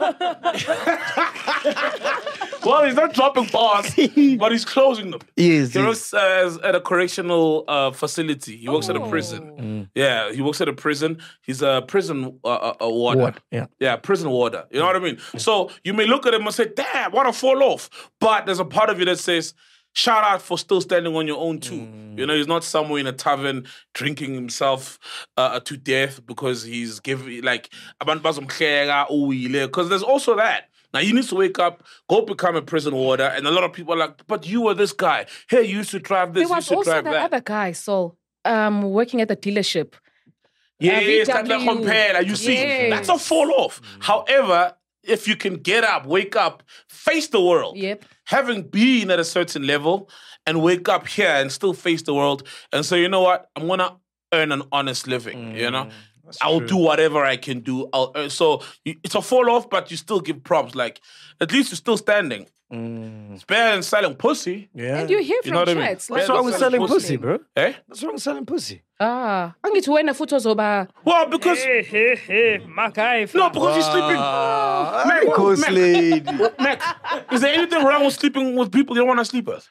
yeah. Well, he's not dropping bars, but he's closing them. He is, He he works uh, at a correctional uh, facility. He works at a prison. Yeah, he works at a prison. He's a prison uh, uh, uh, warder. Ward, yeah. Yeah, prison warder. You know what I mean? So you may look at him and say, damn, what a fall off. But there's a part of you that says, shout out for still standing on your own too. You know, he's not somewhere in a tavern drinking himself uh, to death because he's giving, like, because there's also that. Now, he needs to wake up, go become a prison warder, and a lot of people are like, but you were this guy. Hey, you used to drive this, There you was used to also drive that, that. other guy, so um, working at the dealership. Yes, Uh, that's like V W. compare, you see. Yes. That's a fall off. However, if you can get up, wake up, face the world. Yep. Having been at a certain level and wake up here and still face the world and say, you know what, I'm gonna earn an honest living, you know? I'll do whatever I can do. I'll earn. So you, it's a fall off, but you still give props. Like, at least you're still standing. It's better than selling pussy. Yeah. And you hear You from know what I mean? chats. What's Yeah, wrong with that's selling like pussy, bro? Eh? What's wrong with selling pussy? Ah, angithi wena futhi ozoba Well, because Hey, hey, hey, my guy. no, because you're sleeping. Mac, Ghost Mac, lady. Mac, is there anything wrong with sleeping with people you don't want to sleep with?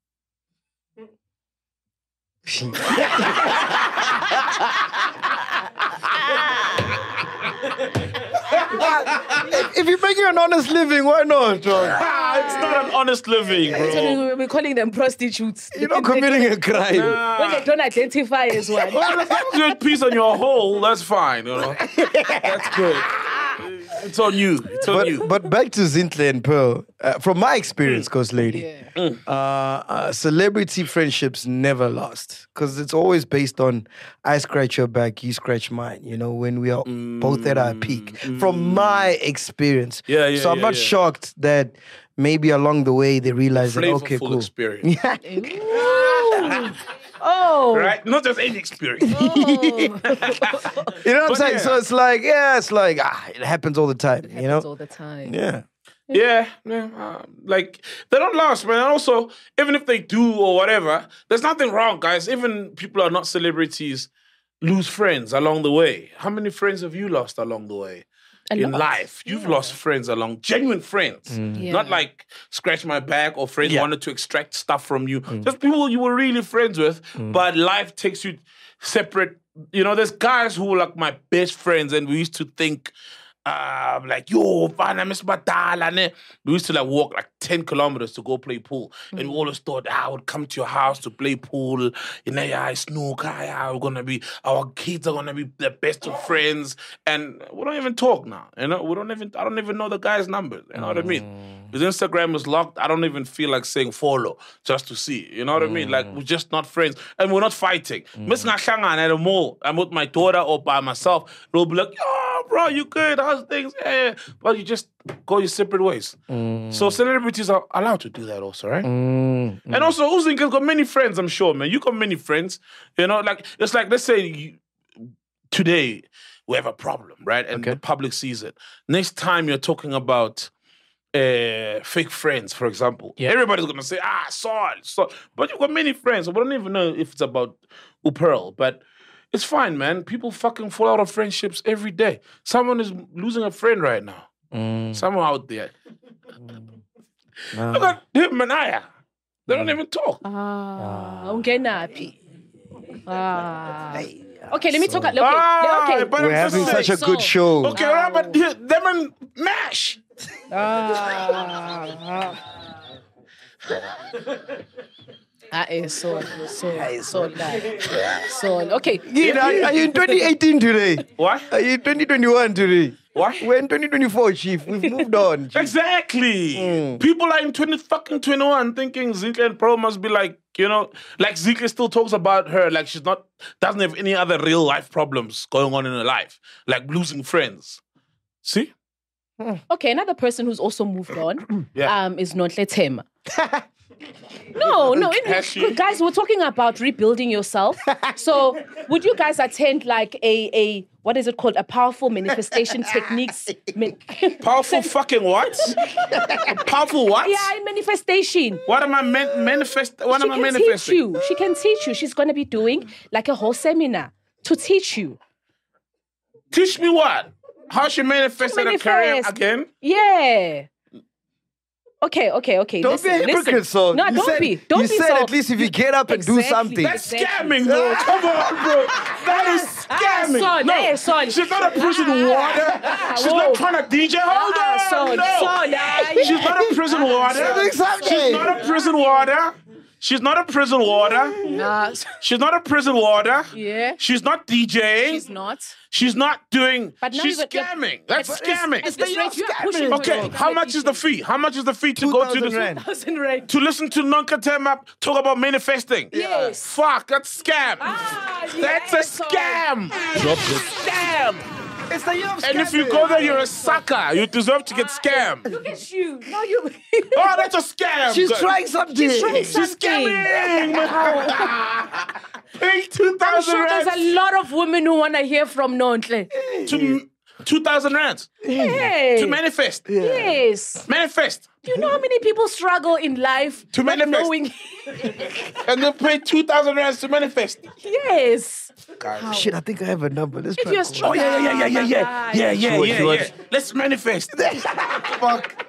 If you're making an honest living, why not, John? Ah, it's not an honest living, bro. we're calling them prostitutes. You're not committing a crime. when they don't identify as one. Well, as long as you had peace on your hole, that's fine, you know. That's good. It's on you. It's on you. But, but back to Zintle and Pearl. Uh, from my experience, Ghost Lady, uh, uh, celebrity friendships never last because it's always based on I scratch your back, you scratch mine. You know, when we are both at our peak. From my experience, Yeah, yeah, So I'm yeah, not yeah. shocked that maybe along the way they realize that okay, Flavorful cool. experience. Oh, Right? Not just any experience. You know what I'm But saying? yeah. So it's like, yeah, it's like ah, it happens all the time. you know? happens all the time. Yeah. Yeah, yeah. um, like they don't last, man. And also, even if they do or whatever, there's nothing wrong, guys. Even people who are not celebrities lose friends along the way. How many friends have you lost along the way? A In lot. life, you've lost friends along genuine friends, Yeah. not like scratch my back or friends Yeah. wanted to extract stuff from you. Just people you were really friends with, but life takes you separate you know, there's guys who were like my best friends, and we used to think, um, like, yo, Vana, Miss Batala, ne. We used to like walk like ten kilometers to go play pool. Mm-hmm. And we always thought, ah, I would come to your house to play pool. You know, yeah, I snook, ah, yeah, we're gonna be, our kids are gonna be the best of friends. And we don't even talk now. You know, we don't even, I don't even know the guy's numbers. You know mm. what I mean? His Instagram is locked. I don't even feel like saying follow just to see. You know what mm. I mean? Like, we're just not friends. And we're not fighting. Miss mm. at the mall. I'm with my daughter or by myself. They'll be like, yo, bro, you good? How's things? Yeah. But you just go your separate ways. Mm. So celebrities are allowed to do that also, right? Mm. And also, Uzinka's got many friends, I'm sure, man. You got many friends. You know, like, it's like, let's say you, today we have a problem, right? And okay. the public sees it. Next time you're talking about Uh, fake friends, for example. Yeah. Everybody's gonna say, ah, Saul, Saul. But you've got many friends. We don't even know if it's about Upearl, but it's fine, man. People fucking fall out of friendships every day. Someone is losing a friend right now. Mm. Someone out there. Mm. No. Look at him and Aya. They don't even talk. Ah, ungenapi. Ah. Okay, let me talk. Okay, ah, okay. We're having such a good show. Okay, right, but them and MASH. Ah. Ah, eh, Saul, Saul, Saul, Saul. Okay. Gina, are you in twenty eighteen today? What? Are you in twenty twenty-one today? What? We're in twenty twenty-four, Chief. We've moved on, Chief. Exactly. Mm. People are in twenty fucking twenty-one thinking Zinhle and Pearl must be like, you know, like Zinhle still talks about her like she's not, doesn't have any other real life problems going on in her life, like losing friends. See? Okay, another person who's also moved on yeah. um, is Nonhle Thema. No, no, it, guys, we're talking about rebuilding yourself. So, would you guys attend like a a what is it called? A powerful manifestation techniques. Powerful fucking what? Powerful what? Yeah, manifestation. What am I man- manifest? What she am I can manifesting? Teach you. She can teach you. She's gonna be doing like a whole seminar to teach you. Teach me what? How she manifested manifest. a career again? Yeah. Okay, okay, okay. Don't listen, be a hypocrite, listen. Saul. No, you don't said, be. Don't you be said so... at least if you get up and exactly. do something. That's Exactly. scamming, bro. Come on, bro. That is scamming. Ah, son, no, hey, son. she's not a prison warder. Ah, she's whoa. not trying to D J. Hold Ah, on. son, no. son, ah, She's not a prison warder. Exactly. She's not a prison warder. She's not a prison warder. Nah. She's not a prison warder. Yeah. She's not DJing. She's not. She's not doing. But now she's you've got- scamming. That's But scamming. At this rate, you are pushing Okay, for how it. much is the fee? How much is the fee to go to two thousand the rand. Thousand rand. to listen to Nonhle Thema talk about manifesting? Yes. Fuck, that's scam. Ah, That's yeah, a son. scam. Drop the scam. It's the year of And if you go there, you're a sucker. You deserve to get scammed. Look at you. Now you. Oh, that's a scam. She's trying something. She's trying She's something. scamming. Pay two I'm thousand sure there's rands a lot of women who want to hear from Nonhle. to two thousand rands Hey. to manifest. Yes. Manifest. Do you know how many people struggle in life To not manifest. knowing? And they pay two thousand rands to manifest. yes. Shit, I think I have a number. Let's If try. you're to call struggling. Oh, yeah, yeah, yeah, yeah, yeah, yeah. Yeah, yeah, George, yeah, George. yeah. Let's manifest. Fuck.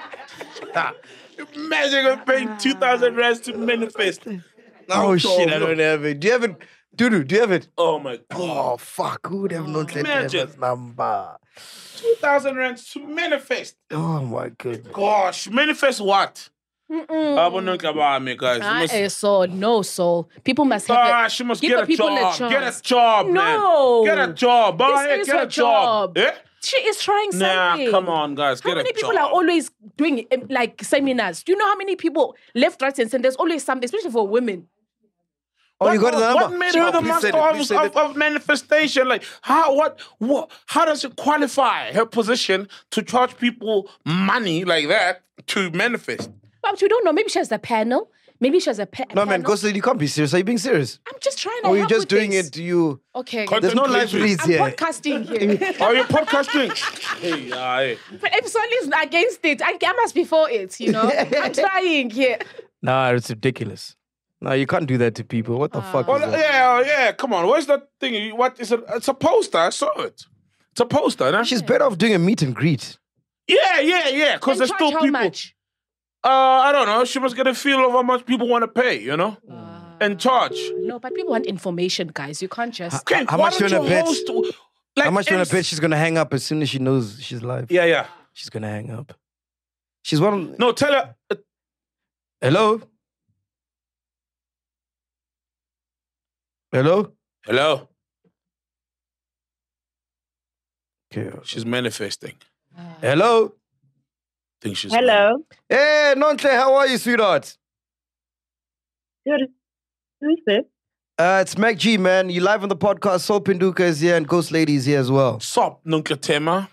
Imagine I'm paying two thousand rands to manifest. Oh, shit, I don't have it. Do you have it? Dudu, do you have it? Oh, my God. Oh, fuck. Who would have known that Imagine. number? two thousand rands to manifest. Oh, my goodness. Gosh, manifest what? I don't know about me, guys. You Ah, must- eh, so no, so people must have. Ah, a, she must give get the a people job. a chance. Get a job, man. No. Get a job. Ah, This yeah, is get her a job. job. Eh? She is trying Nah, something. come on, guys. How Get many a people job. are always doing um, like seminars? Do you know how many people left, right, and center? There's always something, especially for women. Oh, you got the number? What made her the Please master say it, please of, say of, it. of manifestation? Like, how, what, what, how does it qualify her position to charge people money like that to manifest? But you don't know. Maybe she has a panel. Maybe she has a pa- No, man, panel. because you can't be serious. Are you being serious? I'm just trying to Or are you help just with doing this. it to you? Okay. Content There's no live creation. reads I'm here. podcasting here. Are you podcasting? Hey, yeah, hey. But if someone's against it, I, I must be for it, you know? I'm trying here. Nah, it's ridiculous. No, you can't do that to people. What the fuck Well, is that? yeah, yeah, come on. Where's that thing? What is it? It's a poster. I saw it. It's a poster, nah? She's better off doing a meet and greet. Yeah, yeah, yeah. Because And there's charge still how people. much? Uh, I don't know. She must get a feel of how much people want to pay, you know? in charge. No, but people want information, guys. You can't just. Okay, How why much you don't wanna bet? host, like, How much you want M to bet she's gonna hang up as soon as she knows she's live? Yeah, yeah. She's gonna hang up. She's one. No, tell her. uh, Hello. Hello. Hello. Okay. She's manifesting. Hello. Think she's Hello. Hey, Nontle, how are you, sweetheart? Good. Who's this? Uh, it's Mac G, man. You live on the podcast. Soul Pinduka is here and Ghost Lady is here as well. Sup, Nuncle Tema.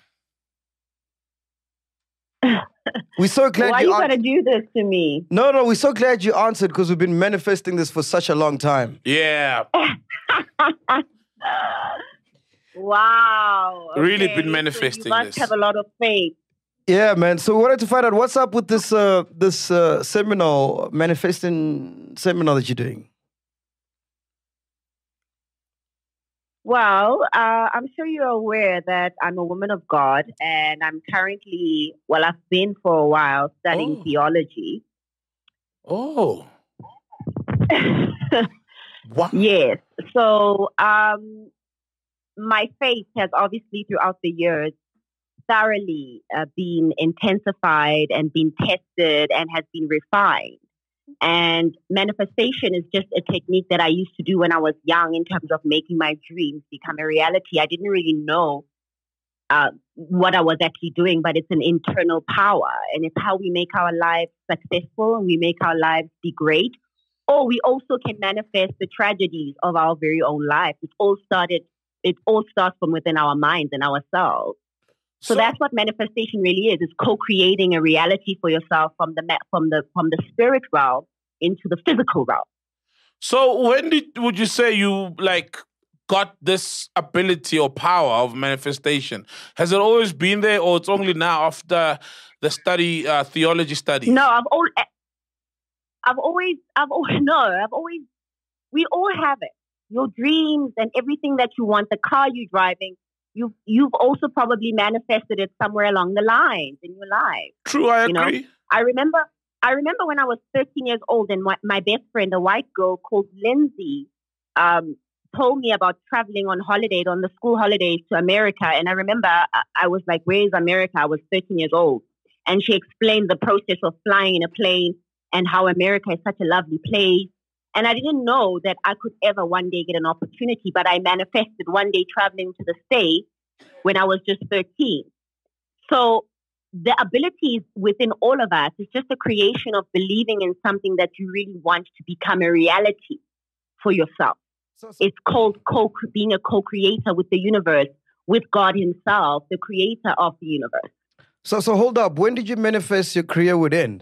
We're so glad Why you you an- gotta do this to me? No, no, we're so glad you answered because we've been manifesting this for such a long time. Yeah. Wow. Really okay, been so manifesting you must this. have a lot of faith. Yeah, man. So we wanted to find out what's up with this uh, this uh, seminar, manifesting seminar that you're doing. Well, uh, I'm sure you're aware that I'm a woman of God and I'm currently, well, I've been for a while studying Oh. theology. Oh. Wow. Yes. So um, my faith has obviously throughout the years thoroughly uh, been intensified and been tested and has been refined. And manifestation is just a technique that I used to do when I was young in terms of making my dreams become a reality. I didn't really know uh, what I was actually doing, but it's an internal power. And it's how we make our lives successful and we make our lives be great. Or we also can manifest the tragedies of our very own life. It all started, it all starts from within our minds and ourselves. So, So- that's what manifestation really is. It's co-creating a reality for yourself from the ma- from the from the spirit realm into the physical realm. So when did would you say you like got this ability or power of manifestation? Has it always been there, or it's only now after the study uh, theology study? No, I've always, I've always, I've always, no, I've always, we all have it. Your dreams and everything that you want, the car you're driving, you've, you've also probably manifested it somewhere along the lines in your life. True, I You know? agree. I remember, I remember when I was thirteen years old and my, my best friend, a white girl called Lindsay, um, told me about traveling on holidays, on the school holidays to America. And I remember I, I was like, where is America? I was thirteen years old. And she explained the process of flying in a plane and how America is such a lovely place. And I didn't know that I could ever one day get an opportunity, but I manifested one day traveling to the States when I was just thirteen. So the abilities within all of us is just a creation of believing in something that you really want to become a reality for yourself. So, so- It's called co- being a co-creator with the universe, with God himself, the creator of the universe. so, so hold up. When did you manifest your career would end?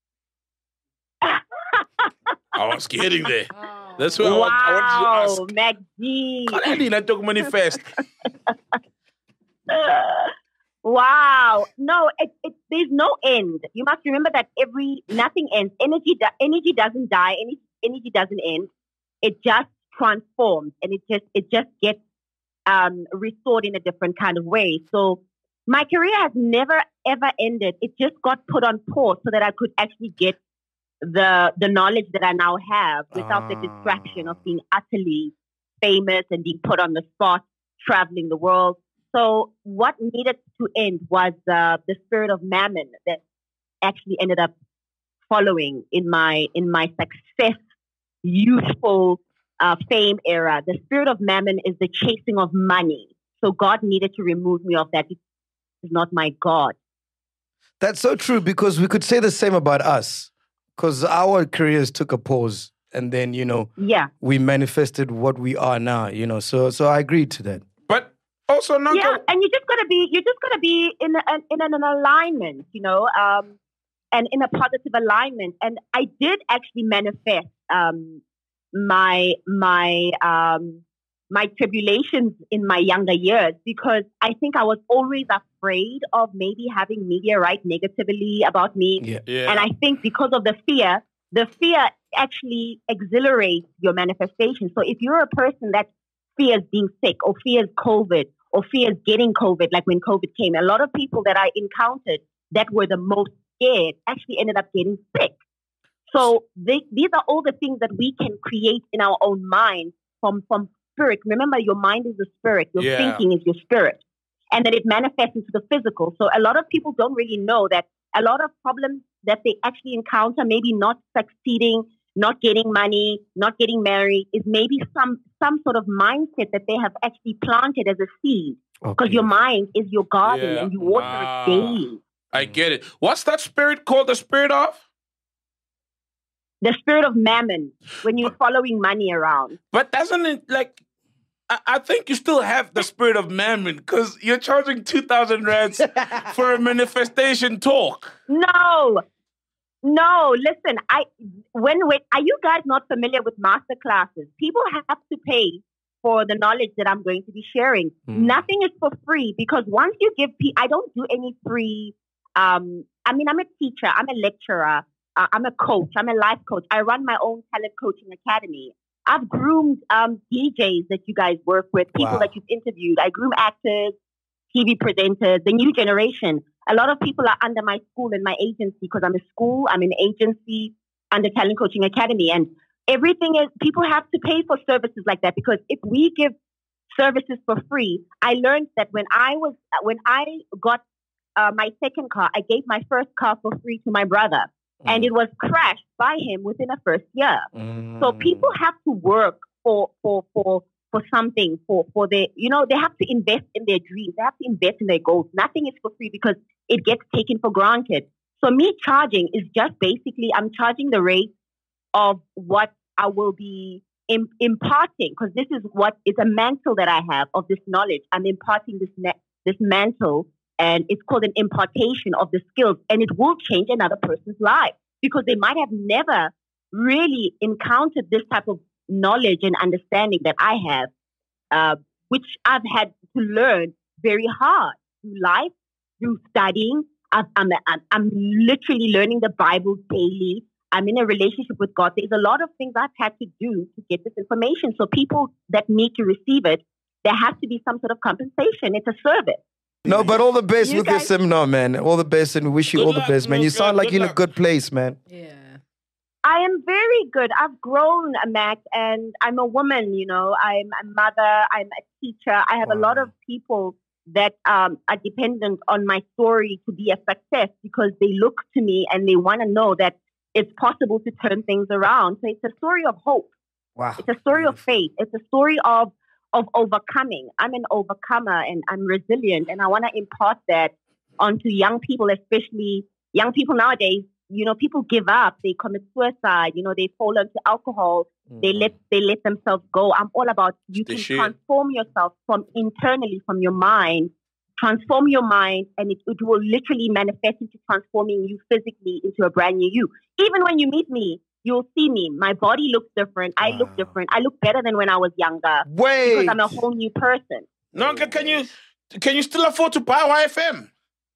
I was getting there. That's what I, want, I Wow, wanted to Mac G. ask. I didn't talk manifest. Wow. No, it, it, there's no end. You must remember that every nothing ends. Energy do, energy doesn't die. Energy, energy doesn't end. It just transforms and it just it just gets um, restored in a different kind of way. So my career has never ever ended. It just got put on pause so that I could actually get the the knowledge that I now have without the distraction of being utterly famous and being put on the spot, traveling the world. So what needed to end was uh, the spirit of mammon that actually ended up following in my in my success, youthful uh, fame era. The spirit of mammon is the chasing of money. So God needed to remove me of that. It is not my God. That's so true because we could say the same about us because our careers took a pause and then, you know, Yeah. we manifested what we are now, you know. So, so I agree to that. But also, Nuncle, Yeah, and you just gotta be you just gotta be in an in an alignment, you know, um, and in a positive alignment. And I did actually manifest um, my my um, my tribulations in my younger years because I think I was always afraid of maybe having media write negatively about me. Yeah. yeah. And I think because of the fear, the fear actually exhilarates your manifestation. So if you're a person that fears being sick or fears COVID or fears getting COVID, like when COVID came, a lot of people that I encountered that were the most scared actually ended up getting sick. So they, these are all the things that we can create in our own mind from, from spirit. Remember, your mind is the spirit. Your Yeah. thinking is your spirit. And then it manifests into the physical. So a lot of people don't really know that a lot of problems that they actually encounter, maybe not succeeding, not getting money, not getting married, is maybe some some sort of mindset that they have actually planted as a seed. Because your mind is your garden Yeah. and you water Wow. it daily. I get it. What's that spirit called? The spirit of? The spirit of mammon, when you're following money around. But doesn't it, like, I, I think you still have the spirit of mammon because you're charging two thousand rands for a manifestation talk. No, no. Listen, I when when are you guys not familiar with master classes? People have to pay for the knowledge that I'm going to be sharing. Nothing is for free because once you give people, I don't do any free. Um, I mean, I'm a teacher, I'm a lecturer, uh, I'm a coach, I'm a life coach. I run my own talent coaching academy. I've groomed um, D Js that you guys work with, people Wow. that you've interviewed. I groom actors, T V presenters, the new generation. A lot of people are under my school and my agency because I'm a school, I'm an agency under Talent Coaching Academy. And everything is, people have to pay for services like that because if we give services for free, I learned that when I was, when I got uh, my second car, I gave my first car for free to my brother. And it was crashed by him within the first year. So people have to work for for for for something, for for their, you know, they have to invest in their dreams. They have to invest in their goals. Nothing is for free because it gets taken for granted. So me charging is just basically, I'm charging the rate of what I will be im- imparting, because this is what is a mantle that I have of this knowledge. I'm imparting this ne- this mantle. And it's called an impartation of the skills. And it will change another person's life because they might have never really encountered this type of knowledge and understanding that I have, uh, which I've had to learn very hard through life, through studying. I've, I'm, I'm, I'm literally learning the Bible daily. I'm in a relationship with God. There's a lot of things I've had to do to get this information. So people that need to receive it, there has to be some sort of compensation. It's a service. No, but all the best You with your guys- seminar, man. All the best, and we wish you Good all the luck, best, man. You Nuka. sound like Good you're in a luck. good place, man. Yeah. I am very good. I've grown, Matt, and I'm a woman, you know. I'm a mother. I'm a teacher. I have a lot of people that um, are dependent on my story to be a success because they look to me and they want to know that it's possible to turn things around. So it's a story of hope. Wow. It's a story of faith. It's a story of of overcoming. I'm an overcomer and I'm resilient, and I want to impart that onto young people, especially young people nowadays. You know, people give up, they commit suicide, you know, they fall into alcohol, they let they let themselves go. I'm all about you The can shit. transform yourself from internally, from your mind, transform your mind, and it, it will literally manifest into transforming you physically into a brand new you. Even when you meet me, you'll see me. My body looks different. I look different. I look better than when I was younger Wait. because I'm a whole new person. No, can, can you can you still afford to buy Y F M?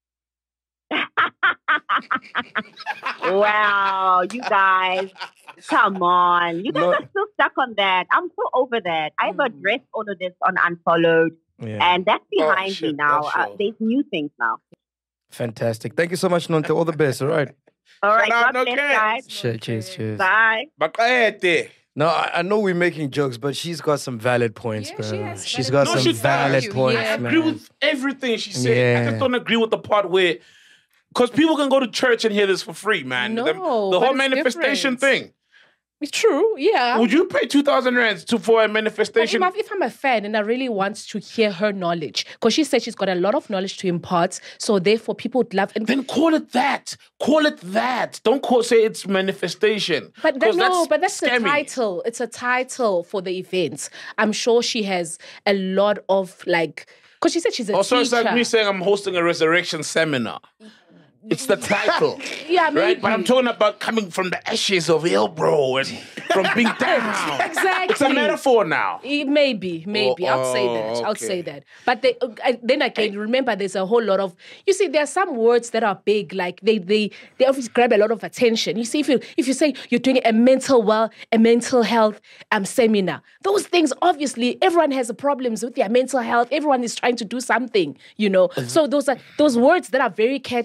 Wow, you guys, come on. You guys No. are still stuck on that. I'm so over that. I've Mm. addressed all of this on Unfollowed, Yeah. and that's behind me shit, now. that Uh, show. there's new things now. Fantastic. Thank you so much, Nonte. All the best, all right? All right, out, God bless, okay. guys. Cheers, cheers, cheers. Bye. Bakaete. No, I, I know we're making jokes, but she's got some valid points, Yeah, bro. she has She's valid got No, some she does. valid You, points, I yeah. agree man. with everything she said. I Yeah. just don't agree with the part where, because people can go to church and hear this for free, man. No, the, the but whole it's manifestation different. thing. It's true, yeah. Would you pay two thousand rands to for a But manifestation? if, I- if I'm a fan and I really want to hear her knowledge, because she said she's got a lot of knowledge to impart, so therefore people would love. And Then call it that. Call it that. Don't call say it's manifestation. But that, 'Cause no, but that's the scammy. title. It's a title for the event. I'm sure she has a lot of like, because she said she's a Also, teacher. it's like me saying I'm hosting a resurrection seminar. It's the title. Yeah, maybe. Right? But I'm talking about coming from the ashes of Hillbro and from being down. Exactly. It's a metaphor now. Eh, Maybe, maybe. Oh, I'll say oh, that. I'll okay. say that. But they, uh, I- then again, remember, there's a whole lot of. You see, there are some words that are big, like they they they always grab a lot of attention. You see, if you if you say you're doing a mental well, a mental health um seminar, those things obviously everyone has problems with their mental health. Everyone is trying to do something, you know. So those are those words that are very catchy that people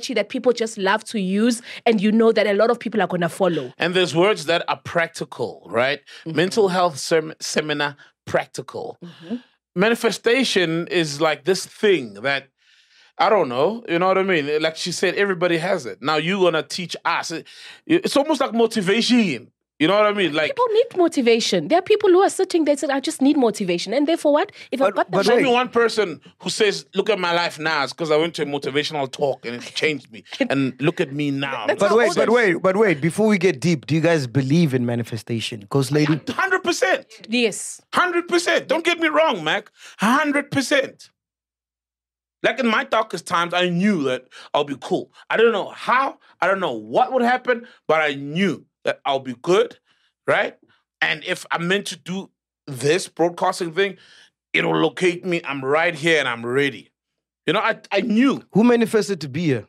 people just love to use, and you know that a lot of people are gonna follow. And there's words that are practical, right? Mm-hmm. Mental health sem- seminar, practical. Mm-hmm. Manifestation is like this thing that, I don't know, you know what I mean? Like she said, everybody has it. Now you're going to teach us. It- It's almost like motivation. You know what I mean? Like, People need motivation. There are people who are sitting there saying, I just need motivation. And therefore what? If I've got the show me money- one person who says, look at my life now. It's because I went to a motivational talk and it changed me. And look at me now. But wait, but wait, but wait. Before we get deep, do you guys believe in manifestation? Because lady, one hundred percent. Yes. one hundred percent. Don't get me wrong, Mac. one hundred percent. Like in my darkest times, I knew that I'll be cool. I don't know how. I don't know what would happen, but I knew that I'll be good, right? And if I'm meant to do this broadcasting thing, it'll locate me. I'm right here and I'm ready. You know, I, I knew. who manifested to be here?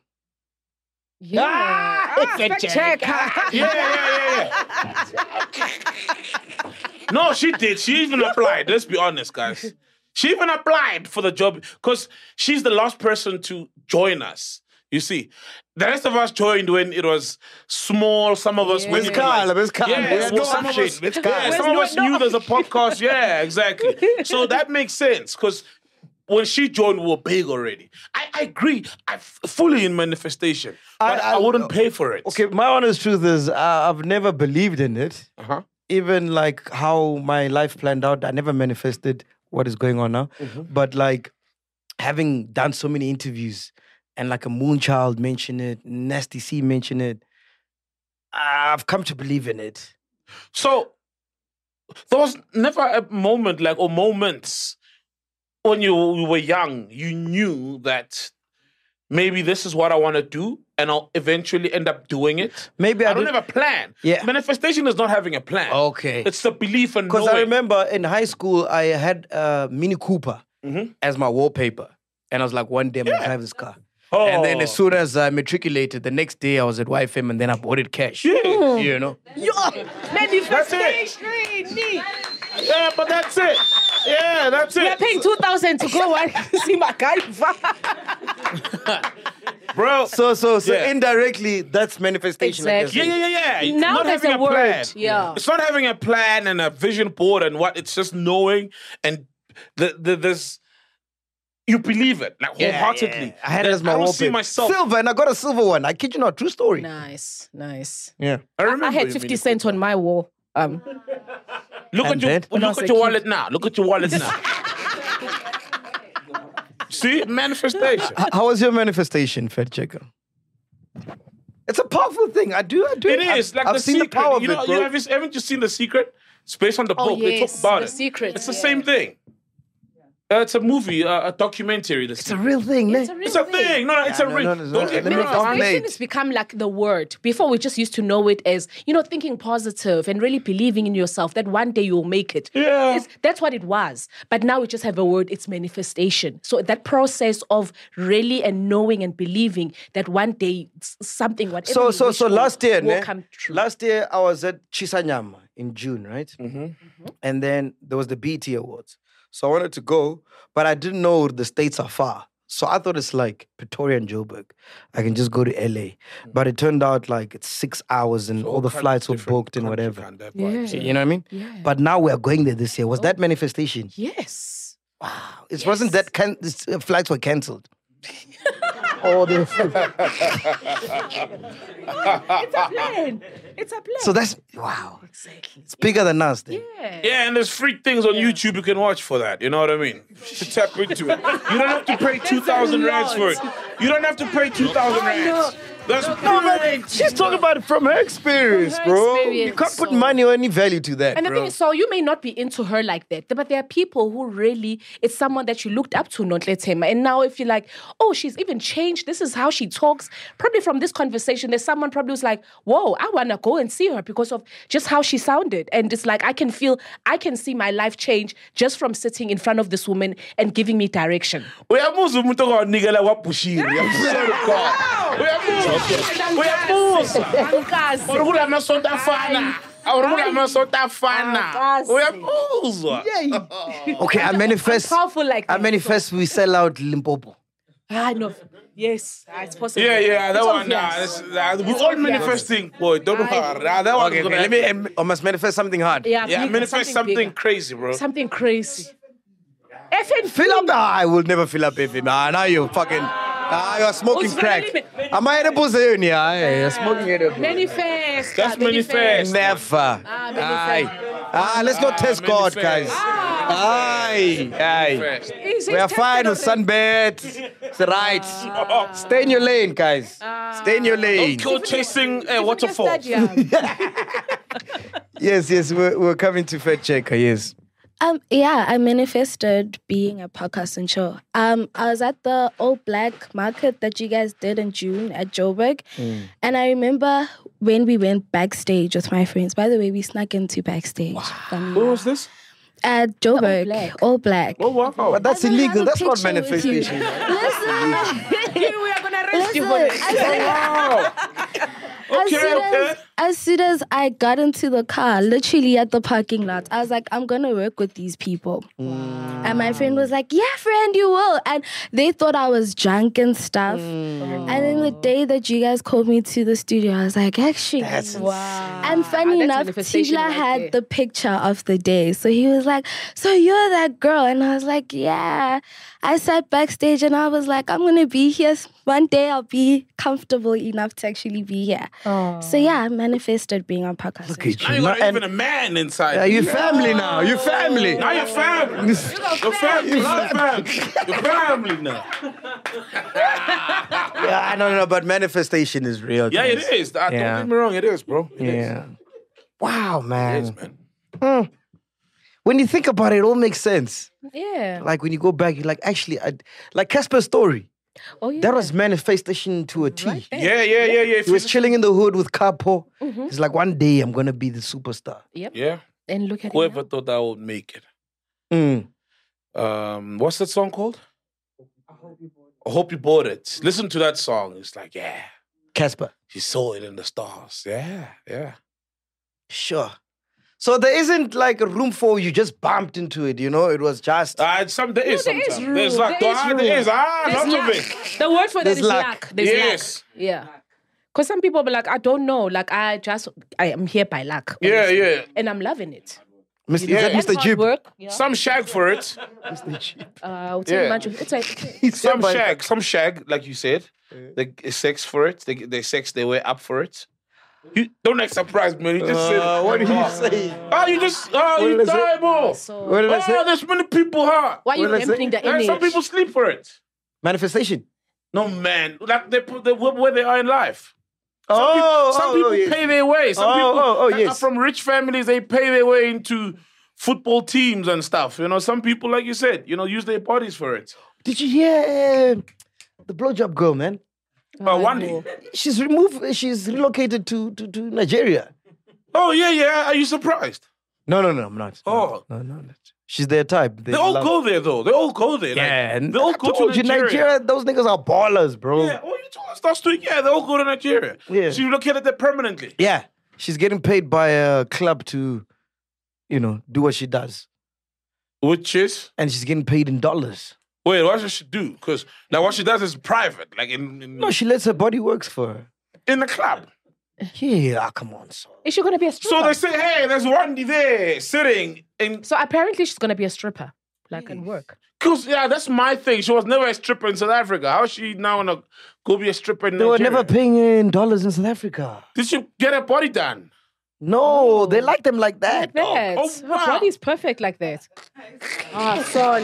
Yeah. Ah, Fact check. Yeah, yeah, yeah, yeah. No, she did. She even applied. Let's be honest, guys. She even applied for the job because she's the last person to join us. You see, the rest of us joined when it was small. Some of us Yeah. when Miss it was like- Carla, Miss Carla. Yeah, Where's well, no some of option? us, Miss yeah, Carla. some of us knew there's a podcast. Yeah, exactly. So that makes sense because when she joined, we were big already. I, I agree. I f- fully in manifestation, but I, I- wouldn't pay for it. Okay, my honest truth is uh, I've never believed in it. Uh-huh. Even like how my life planned out, I never manifested what is going on now. But like having done so many interviews and like a Moonchild mention it, Nasty C mention it, I've come to believe in it. So there was never a moment like or moments when you, you were young, you knew that maybe this is what I want to do, and I'll eventually end up doing it. Maybe I I don't did- have a plan. Yeah. Manifestation is not having a plan. Okay. It's the belief and Because knowing. I remember in high school, I had a Mini Cooper Mhm. as my wallpaper. And I was like, one day I'm going to drive this car. Oh. And then as soon as I matriculated, the next day I was at Y F M and then I bought it cash. Yeah. You know? That's it. Yeah, but that's it. Yeah, that's We are it. paying two thousand to go and see my guy. Bro. So, so, so Yeah. indirectly, that's manifestation. like Exactly. you're Yeah, saying. yeah, yeah, yeah. It's Now not there's having a word, plan. yeah. It's not having a plan and a vision board and what. It's just knowing and the, the this. You believe it, like Yeah, wholeheartedly. yeah. I had it That as my I don't wallpaper. see myself. Silver, and I got a silver one. I kid you not, true story. Nice, nice. Yeah. I remember. I had you fifty mean- cents on my wall. Um, Look And at your then? When I look was at a your kid. wallet now. Look at your wallet now. See, manifestation. H- How was your manifestation, Fed Checker? It's a powerful thing. I do, I do. It I've- is like I've the seen secret. the power of you know, it, you bro. haven't, haven't you seen the secret? It's based on the Oh, book. They talk yes, about The it. Secret, It's the yeah. same thing. Uh, it's a movie, uh, a documentary. The It's a real thing, it's man. a real It's a thing. No, no, it's Yeah, a no, real. no, no, no, Don't no, get let me me wrong. explain. Manifestation has become like the word. Before we just used to know it as, you know, thinking positive and really believing in yourself that one day you'll make it. Yeah. It's, that's what it was. But now we just have a word, it's manifestation. So that process of really and knowing and believing that one day s- something, whatever So, you so, wish so for last year, will ne? come true. last year I was at Chisanyama in June, right? And then there was the B E T Awards. So I wanted to go, but I didn't know the states are far. So I thought it's like Pretoria and Joburg. I can just go to L A. But it turned out like it's six hours and all the kinds flights of were different booked and country whatever. kind of Yeah. vibes. You know what I mean? Yeah. But now we're going there this year. Was that manifestation? Yes. Wow. It wasn't that can- this, uh, flights were cancelled. Oh, the It's a plan. It's a plan. so that's wow. exactly. It's bigger than us. Then. Yeah. Yeah, and there's free things on YouTube you can watch for that. You know what I mean? To tap into it. You don't have to pay two thousand rands for it. You don't have to pay two thousand rands. That's No, man, she's talking about it from her experience, From her bro. You experience, can't put so- money or any value to that, And the bro. thing is, so you may not be into her like that, but there are people who really, it's someone that you looked up to, not let him. And now if you're like, oh, she's even changed, this is how she talks, probably from this conversation, there's someone probably who's like, whoa, I want to go and see her because of just how she sounded. And it's like, I can feel, I can see my life change just from sitting in front of this woman and giving me direction. Uyamuza umuntu onganikela kwaBushiri. Uyamuza. Uyamuza. Ankazi. Uri kula masonto afana. Uri kula masonto afana. Ankazi. Uyamuzwa. Okay, I manifest. Powerful like I that. manifest. We sell out Limpopo. Ah, no. Yes, ah, it's possible. Yeah, yeah, that It's one. Nah, obvious. that's, nah, we're It's all obvious. manifesting. Boy, don't know Aye. how. Nah, that one Okay, is gonna okay, let happen. me. I must manifest something hard. Yeah, Yeah, big- manifest something, bigger. crazy, bro. Something crazy. F N B. Fill up. Ah, I will never fill up F M. Ah, now you're fucking. Ah, you're smoking crack. Am I edible zone? Yeah, yeah, you're smoking edible. Manifest. That's ah, manifest. Never. Ah, manifest. Aye. Ah, let's not test God, guys. Aye, aye. He's- We are he's fine with tested sunbed. It's right. Stay in your lane, guys. Stay in your lane. Don't go chasing a already. waterfall. Stadium. Yes, yes, we're, we're coming to fact checker. Yes. Um, yeah, I manifested being a podcast and show. Um, I was at the All Black market that you guys did in June at Joburg, and I remember when we went backstage with my friends. By the way, we snuck into backstage. Funny. What was this? At Joburg, Black. All Black. Oh, wow. But that's I don't have illegal. a That's not picture with you. manifestation. Listen, we are gonna arrest you listen. for this. I said- Wow. As Okay, soon okay. as, as soon as I got into the car, literally at the parking lot, I was like, I'm gonna work with these people. And my friend was like, yeah, friend, you will. And they thought I was drunk and stuff. And then the day that you guys called me to the studio, I was like, actually. Wow. And funny Ah, that's enough, manifestation Tila right had there. the picture of the day. So he was like, so you're that girl? And I was like, yeah. I sat backstage and I was like, I'm going to be here. One day I'll be comfortable enough to actually be here. So yeah, I manifested being on podcast. Look at Now you. you got And- even a man inside. Yeah, you family now. You family. Now you're family. You're family. You're family. You're family now. Yeah, I don't know, but manifestation is real. Yeah, it guys. is. Uh, Yeah. Don't get me wrong. It is, bro. It is. Yeah. Wow, It man. is, man. Hmm. When you think about it, it all makes sense. Yeah. Like when you go back, you're like, actually, I, like Casper's story. Oh yeah. That was manifestation to a T. Right there. Yeah, yeah, yeah, yeah. If He was you- chilling in the hood with Capo. Mm-hmm. He's like, one day I'm gonna be the superstar. Yep. Yeah. And look at Whoever it. thought I would make it. Mm. Um, what's that song called? I hope you bought it. Listen to that song. It's like, yeah, Casper. he saw it in the stars. Yeah, yeah. Sure. So there isn't like a room for you just bumped into it, you know? It was just Uh, some there is No, there is sometimes. room. There's like There is ah, room. there is ah, There's lots of luck. it. The word for that There's is luck. luck. There's Yes. luck. Yeah. Because some people be like, I don't know. Like, I just, I am here by luck. Yeah, honestly. yeah. And I'm loving it. Mister Yeah. Is that And Mister hard Jeep? work. Yeah. Some shag for it. Uh, I'll tell Yeah. you much. It's like, it's Some shag, some shag, like you said. They sex for it. They they sex their way up for it. You don't act surprised, man. You just said Uh, what did you say? Oh, you just oh, you did I say? die, bro. so, What did I Oh, say? there's many people, huh? why are you What did I say? dampening the And image? some people sleep for it. Manifestation. No, man. Like they put the where they are in life. Some Oh, people, some oh, people oh, yes. pay their way. Some Oh, people oh, oh, that yes. are from rich families, they pay their way into football teams and stuff. You know, some people, like you said, you know, use their bodies for it. Did you hear uh, the blowjob girl, man? But one day. She's removed, she's relocated to, to, to Nigeria. Oh, yeah, yeah. Are you surprised? No, no, no, I'm not. Oh. No, no, no. She's their type. They all love- go there, though. They all go there. Like, Yeah, and they all I go told to you, Nigeria. Nigeria, those niggas are ballers, bro. Yeah, oh, you told us last week. Yeah, they all go to Nigeria. Yeah. She relocated there permanently. Yeah. She's getting paid by a club to, you know, do what she does. Which is? And she's getting paid in dollars. Wait, what does she do? Because now what she does is private, like in in, No, she lets her body works for her. in the club. Yeah, ah, come on, son. Is she going to be a stripper? So they say, hey, there's Wendy there sitting in. So apparently she's going to be a stripper. Like, and work. Cause yeah, that's my thing. She was never a stripper in South Africa. How is she now gonna go be a stripper in They were Nigeria? never paying her in dollars in South Africa. Did she get her body done? No, they like them like that. Like that. Oh, Her wow. body's perfect like that. Ah, son.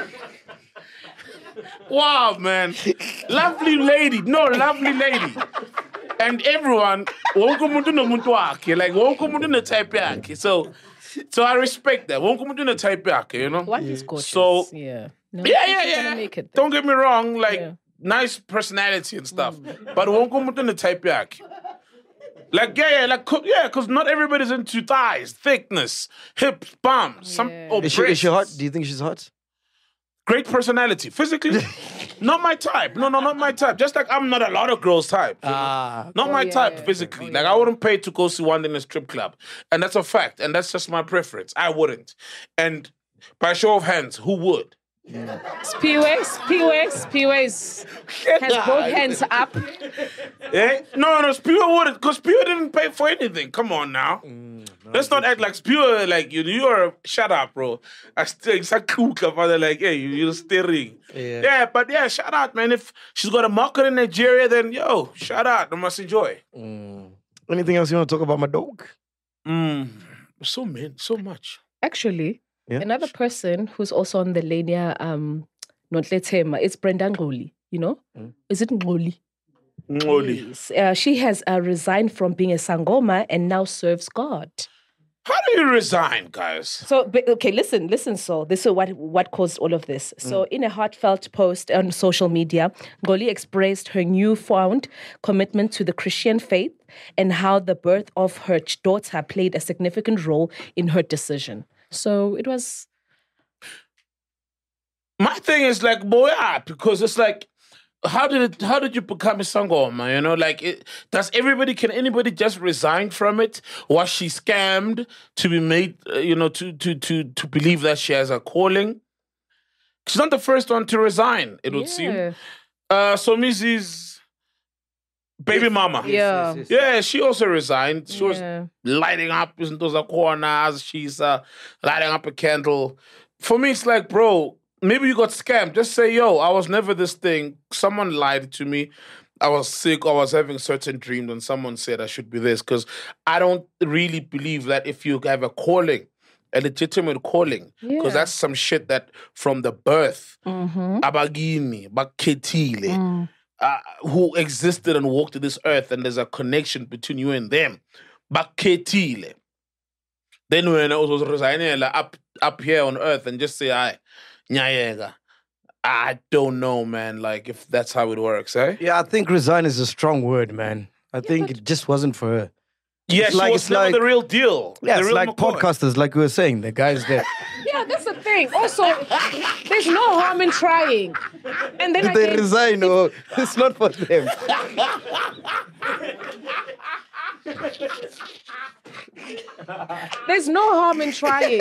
Wow, man. Lovely lady. No, lovely lady. And everyone, wonke umuntu nomuntu wakhe. Like, wonke umuntu ne-type yakhe. So, so I respect that. Wonke umuntu ne-type yakhe, you know? One is gorgeous. So, yeah. No, yeah, she's yeah, gonna yeah. Make it there. Don't get me wrong. Like, Yeah. nice personality and stuff. But wonke umuntu ne-type yakhe. Like, yeah, yeah, like, co- yeah, because not everybody's into thighs, thickness, hips, bums, some, Yeah. or Is she, is she hot? breasts. Do you think she's hot? Great personality. Physically, not my type. No, no, not my type. Just like I'm not a lot of girls' type. you know? Ah. Not my yeah, type yeah. physically. Like I wouldn't pay to go see one in a strip club. And that's a fact. And that's just my preference. I wouldn't. And by show of hands, who would? Spiwe, Spiwe, Spiwe has both hands up. Eh? No, no, Spewer wouldn't, because Spewer didn't pay for anything. Come on now. Mm, no, Let's not act like Spewer, like, you you are, shut up, bro. I still, it's a cool father, like, hey, you, you're staring. Yeah. yeah, but yeah, shout out, man. If she's got a market in Nigeria, then, yo, shout out. I must enjoy. Mm. Anything else you want to talk about my dog? Mm, so, man, so much. Actually, yeah. Another person who's also on the Lania, um, Nontlethema, it's Brenda Ngoli, you know? Mm. Is it Ngoli? Ngoli. Yes. Uh, she has uh, resigned from being a Sangoma and now serves God. How do you resign, guys? So, but, okay, listen, listen, so this is what, what caused all of this. So, mm. in a heartfelt post on social media, Ngoli expressed her newfound commitment to the Christian faith and how the birth of her daughter played a significant role in her decision. So it was. My thing is like, boy, yeah, because it's like, how did it? How did you become a sangoma? You know, like, it, does everybody? Can anybody just resign from it? Was she scammed to be made? Uh, you know, to to to to believe that she has a calling? She's not the first one to resign. It would yeah. seem. Uh, so Missus Baby mama. Yeah. Yes, yes, yes. Yeah, she also resigned. She yeah. was lighting up in those corners. She's uh, lighting up a candle. For me, it's like, bro, maybe you got scammed. Just say, yo, I was never this thing. Someone lied to me. I was sick. I was having certain dreams and someone said I should be this. Because I don't really believe that if you have a calling, a legitimate calling, because yeah. that's some shit that from the birth, mm-hmm. abagini, baketile, mm. Uh, who existed and walked to this earth, and there's a connection between you and them. Baketile. Then when I was resigning up up here on earth and just say, I, nyayega. I don't know, man, like if that's how it works, eh? Yeah, I think resign is a strong word, man. I yeah, think it just wasn't for her. Yeah, it's she like, was it's never like, the real deal. Yeah, the it's real like McCoy. Podcasters, like we were saying. The guys that... Yeah, that's the thing. Also, there's no harm in trying. And then Did I they get... resign or it's not for them? There's no harm in trying.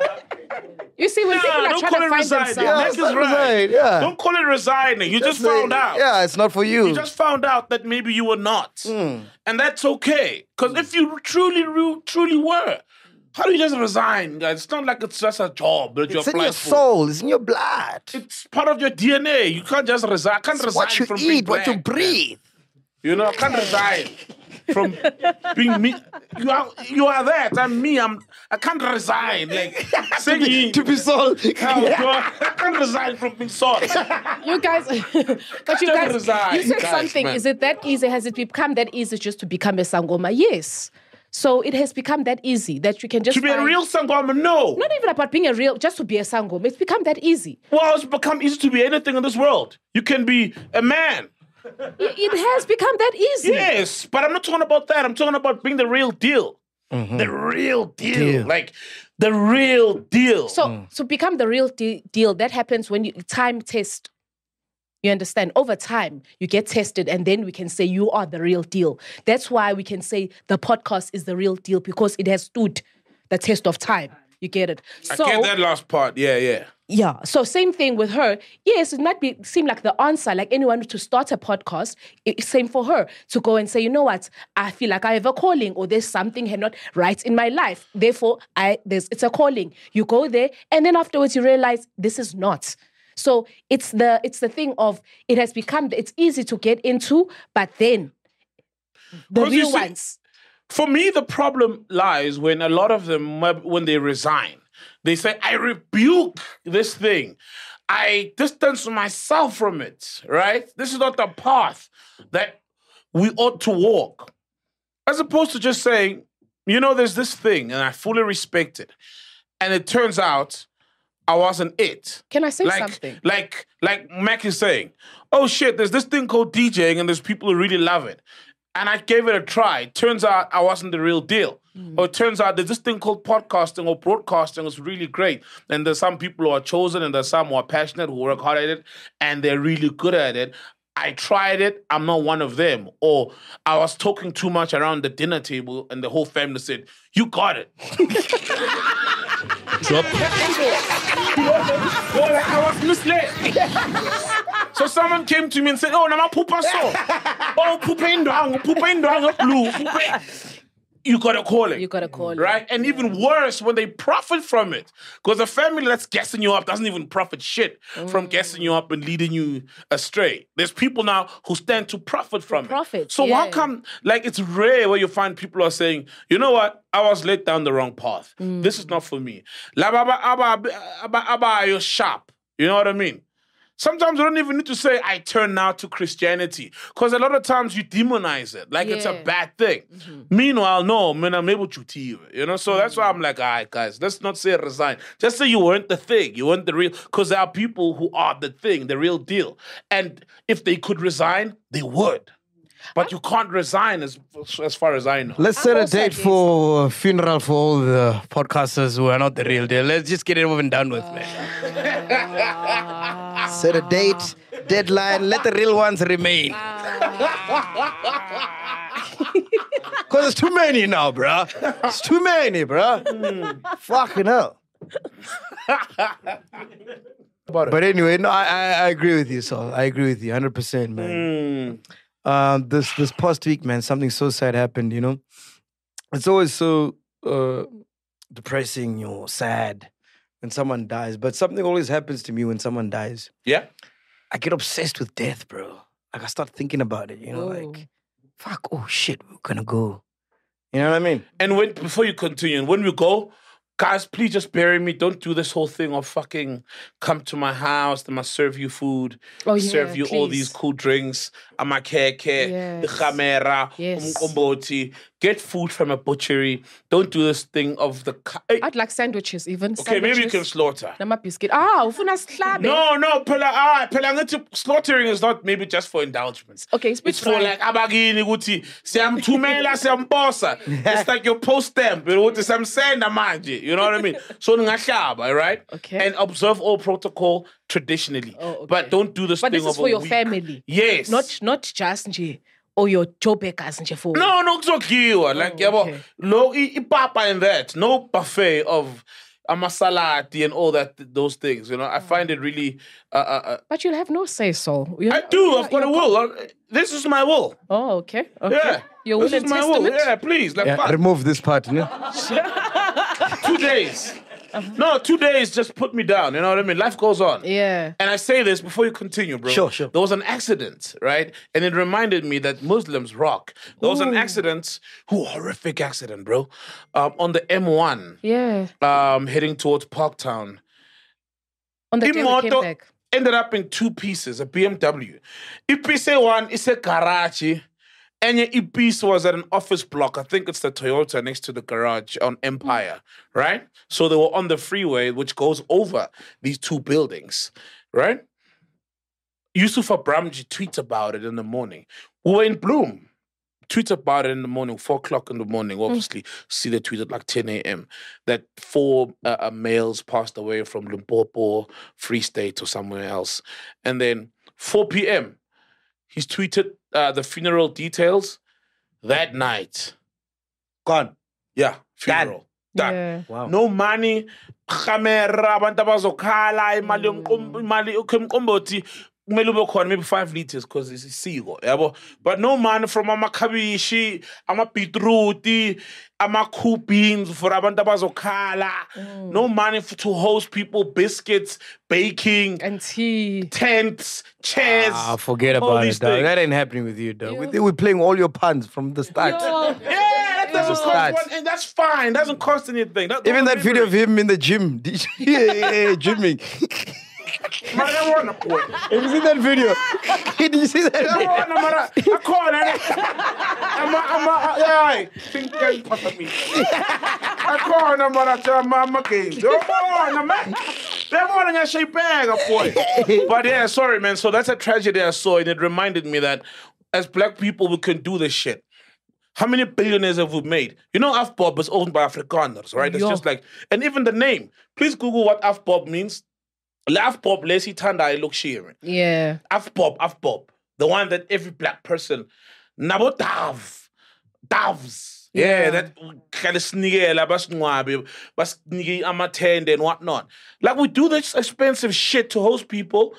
You see, when yeah, people are don't trying call to it find resigning. themselves... Yeah, it's resign, yeah. Don't call it resigning. You just, just found say, out. Yeah, it's not for you. You just found out that maybe you were not. Mm. And that's okay. Because mm. if you truly, truly were, how do you just resign, guys? It's not like it's just a job that you It's in apply your for. soul. It's in your blood. It's part of your D N A. You can't just resign. I can't It's resign what you from eat, being what you black. breathe. You know, I can't resign from being me. You are, you are that. I'm me. I'm. I can't resign. Like to, be, to be sold. I can't resign from being sold. You guys, but you guys, resign, you said guys, something. man. Is it that easy? Has it become that easy just to become a sangoma? Yes. So it has become that easy that you can just to be find, a real sangoma. No, not even about being a real, just to be a sangoma. It's become that easy. Well, it's become easy to be anything in this world. You can be a man. It, it has become that easy. Yes, but I'm not talking about that. I'm talking about being the real deal. Mm-hmm. The real deal. deal. Like the real deal. So, mm. so become the real de- deal. That happens when you time test. You understand? Over time, you get tested, and then we can say you are the real deal. That's why we can say the podcast is the real deal, because it has stood the test of time. You get it? So, I get that last part. Yeah, yeah. Yeah. So same thing with her. Yes, it might be seem like the answer, like anyone to start a podcast. It, same for her to go and say, you know what? I feel like I have a calling, or there's something here not right in my life. Therefore, I there's it's a calling. You go there, and then afterwards you realize this is not. So it's the it's the thing of it has become it's easy to get into, but then the real see, ones. For me, the problem lies when a lot of them, when they resign, they say, I rebuke this thing. I distance myself from it, right? This is not the path that we ought to walk. As opposed to just saying, you know, there's this thing, and I fully respect it. And it turns out I wasn't it. Can I say like, something? Like, like Mac is saying, oh shit, there's this thing called DJing and there's people who really love it. And I gave it a try. Turns out I wasn't the real deal. Mm. Or it turns out there's this thing called podcasting or broadcasting is really great. And there's some people who are chosen and there's some who are passionate, who work hard at it, and they're really good at it. I tried it, I'm not one of them. Or I was talking too much around the dinner table and the whole family said, you got it. Drop. I was So someone came to me and said, oh, nama pupa so. Oh, pupa indwang, pupa indwang, blue. Pupa. You gotta call it. You gotta call it. Right? And even worse, when they profit from it. Because a family that's gassing you up doesn't even profit shit Mm. from gassing you up and leading you astray. There's people now who stand to profit from profit, it. So yeah. how come, like, it's rare where you find people are saying, you know what? I was led down the wrong path. Mm. This is not for me. La ba ba aba aba aba you're sharp. You know what I mean? Sometimes you don't even need to say, I turn now to Christianity. Because a lot of times you demonize it. Like it's a Yeah. bad thing. Meanwhile, no, man, I'm able to you. You know, so that's why I'm like, all right, guys, let's not say resign. Just say you weren't the thing. You weren't the real. Because there are people who are the thing, the real deal. And if they could resign, they would. But you can't resign as as far as I know. Let's set a also date against for a funeral for all the podcasters who are not the real deal. Let's just get it over and done with, man. Set a date, deadline, let the real ones remain. Because it's too many now, bruh. It's too many, bruh. Fucking hell. But anyway, no, I, I, I agree with you, Saul. I agree with you, one hundred percent, man. Um, this this past week, man, something so sad happened, you know? It's always so uh, depressing, you know, sad when someone dies. But something always happens to me when someone dies. Yeah? I get obsessed with death, bro. Like, I start thinking about it, you know, Oh. like, fuck, oh shit, we're gonna go. You know what I mean? And when before you continue, when we go, guys, please just bury me. Don't do this whole thing of fucking come to my house, they must serve you food, Oh, yeah, serve you all please. these cool drinks, amakeke, the Yes. camera, Yes. umkomboti. Get food from a butchery. Don't do this thing of the... Ca- Hey, I'd like sandwiches even. okay, maybe you can sandwiches. slaughter. Nama biscuit. Ah, ufuna sihlabe. No, no, pela, ah, pela ngithi slaughtering is not maybe just for indulgence. Okay, it's It's for right. like abagini ukuthi siyamthumela siyamposa. It's like your post stamp, you know, ukuthi siyamsenda manje. You know what I mean? So ngahlaba, right? Okay. And observe all protocol traditionally. Oh, okay. But don't do this But thing this is of for a your week. family. Yes. Not not just nje or your job bakers nje for. No, no kuzogiwa. Like yabo, Oh, okay. no i- ipapa and that. No buffet of amasalati and all that, those things. You know, I find it really. Uh, uh, uh, But you'll have no say so. I do. I've got a will. Uh, This is my will. Oh, okay. okay. Yeah. Your will this and is my will. testament. Yeah, please. Like Yeah, fuck. remove this part, you know? two days. No, two days just put me down. You know what I mean? Life goes on. Yeah. And I say this before you continue, bro. Sure, sure. There was an accident, right? And it reminded me that Muslims rock. There was an accident, ooh, horrific accident, bro, um, on the M one, Yeah. um, heading towards Parktown. On the day we came Imoto back. ended up in two pieces, a B M W. Ipiece one is a garage. And a piece was at an office block. I think it's the Toyota next to the garage on Empire, right? So they were on the freeway, which goes over these two buildings, right? Yusuf Abramji tweets about it in the morning. We were in Bloom. Tweets about it in the morning, four o'clock in the morning. Obviously, see the tweet at like ten a.m. that four uh, uh, males passed away from Limpopo, Free State, or somewhere else. And then four p.m., he's tweeted uh, the funeral details that night. Gone. Yeah, funeral. Done. Yeah. Wow. No money, camera, abantu abazokhala, imali yomqom- imali umqombothi kumele ube khona maybe five liters because it's isiko, yabo. But no money from amakhabishi, ama-beetroot, ama-cool beans for abantu abazokhala. No money for, to host people, biscuits, baking, And tea. tents, chairs. Ah, forget all about these it, dog. things. That ain't happening with you, dog. We, we're playing all your puns from the start. Yo. Yeah, that doesn't Just cost that. one, and that's fine. Doesn't cost anything. That, Even that video of him in the gym. Did you- yeah, yeah, yeah, gymming. Have you seen that video? Did you see that video? I call it. I'm a, I'm a, yeah, think you part of me. I call them, but I'm a game. Oh, man. They're more than a shape bag, boy. But yeah, sorry, man. So that's a tragedy I saw, and it reminded me that as black people, we can do this shit. How many billionaires have we made? You know, Afbob is owned by Afrikaners, right? It's Yo. just like, and even the name. Please Google what Afbob means. Afbob, Lesi Tanda, look sharing. Yeah. Afbob, Afbob. The one that every black person, Nabo Dav, Davs. Yeah, Yeah. that kind of snigela, bas ngwabi, bas nigi amatende and whatnot. Like we do this expensive shit to host people,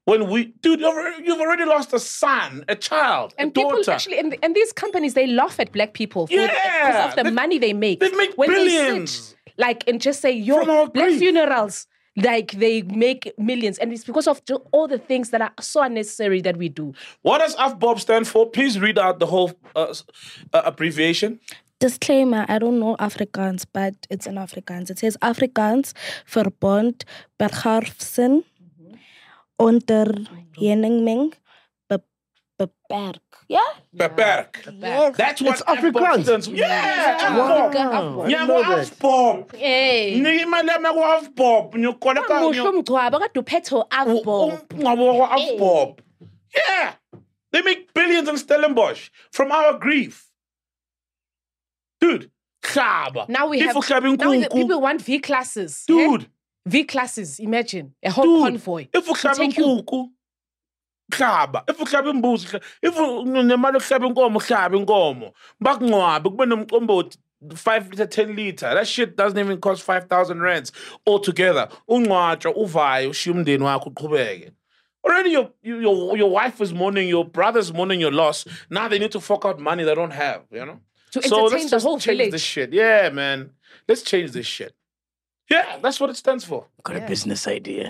When we, dude, you've already, you've already lost a son, a child, And a people daughter. actually, and, and these companies, they laugh at black people for Yeah. because of the They- money they make. they make when billions. They sit, like, and just say, yo, From our black grief. funerals, like, they make millions. And it's because of ju- all the things that are so unnecessary that we do. What does A F B O B stand for? Please read out the whole uh, s- uh, abbreviation. Disclaimer, I don't know Afrikaans, but it's in Afrikaans. It says Afrikaans Verbond Bergharfsen onder Heningming Beperk. Yeah? Beperk. Yes. That's what It's Afrikaans. stands for. Yeah. Wow. Yeah, I didn't know A F B O B. Hey. Ni imali yami ku-A F B O B. Ngiyokoleka- Muhle umgcwabo, kade uphethe u-Avbo. umngcwabo wa-A F B O B. Yeah. They make billions in Stellenbosch from our grief. Dude, Khaba. Now we If have, uhlaba now the inkukhu- people want V classes. eh? Dude. V classes, imagine. A whole Dude, convoy. if to uhlaba take you- inkukhu, hlaba. If uhlaba imbuzi, hlaba. If unemali yokuhlaba inkomo, hlaba inkomo. Bakungcwabe, kube nomqombothi five liter, ten liter. That shit doesn't even cost five thousand rands altogether. Ungcwatshwa, uvaye, ushiye umndeni wakho uqhubeke. Already your, your, your wife is mourning, your brother's mourning your loss. Now they need to fork out money they don't have, you know? To So entertain let's the just whole change village. this shit. Yeah, man. Let's change this shit. Yeah, that's what it stands for. Got a business idea.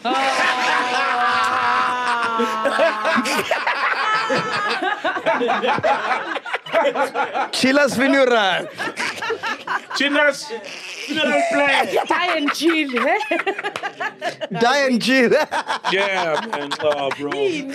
Chilla's funeral. Chilla's funeral plan. Die and chill, eh? Die and chill. Yeah, man. Oh, bro.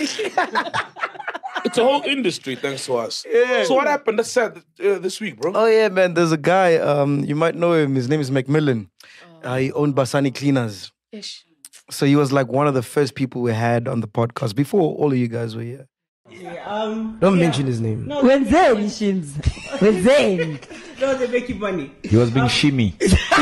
It's a whole industry thanks to us. Yeah. So what happened? That's sad uh, this week, bro. Oh yeah, man. There's a guy. Um, you might know him. His name is Macmillan. Uh, he owned Basani Cleaners. Ish. So he was like one of the first people we had on the podcast before all of you guys were here. Um, Don't yeah. mention his name. No, Wenzeni shins. Wenzeni. no, they make you money. He was being shimmy.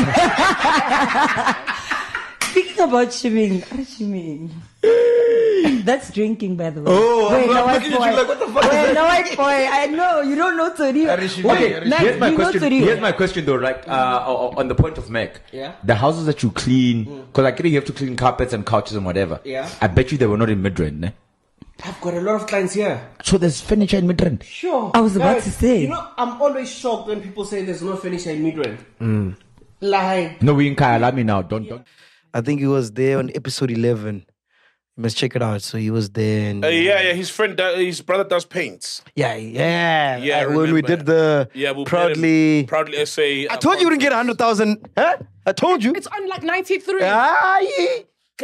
Speaking about shimming, shimming. That's drinking, by the way. Oh, wait, I'm no, white looking at boy. you like, what the fuck is Wait, that? no, white boy. I know you don't know Tori. Okay, Max, here's my you know question. Tori. Here's my question though, like uh, o- on the point of Mac. Yeah. The houses that you clean, because I think you have to clean carpets and couches and whatever. Yeah. I bet you they were not in Midrand, ne? I've got a lot of clients here. So there's furniture in Midrand. Sure. I was about Guys, to say. You know, I'm always shocked when people say there's no furniture in Midrand. Mm. Like, No, we in Kyalami now. Don't don't. I think he was there on episode eleven. You must check it out. So he was there. And, Uh, yeah, yeah. His friend, do- his brother does paints. yeah, yeah. Yeah, I Uh, when we remember. did the Yeah, we proudly. Proudly S A. I told you you wouldn't get a hundred thousand. Huh? I told you. It's on like ninety-three. Ah, yeah.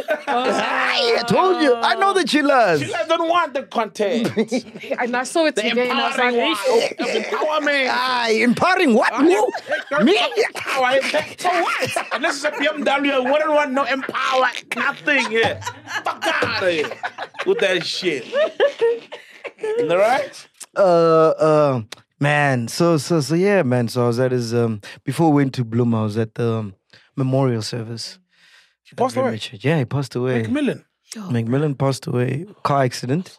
I told you. I know the chillers. You guys don't want the content. And I saw it The today and I was like, empowering one. Empowerment. Ah, empowering what? Who? Me? Power. So what? Unless it's a B M W, we don't want no empower. Nothing here. Fuck out of here with that shit. All right? Uh, uh, man. So, so, so, yeah, man. So I was at his, um, before we went to Bloom, I was at the um, memorial service. He passed away. Yeah, he passed away. Macmillan. Macmillan passed away, car accident.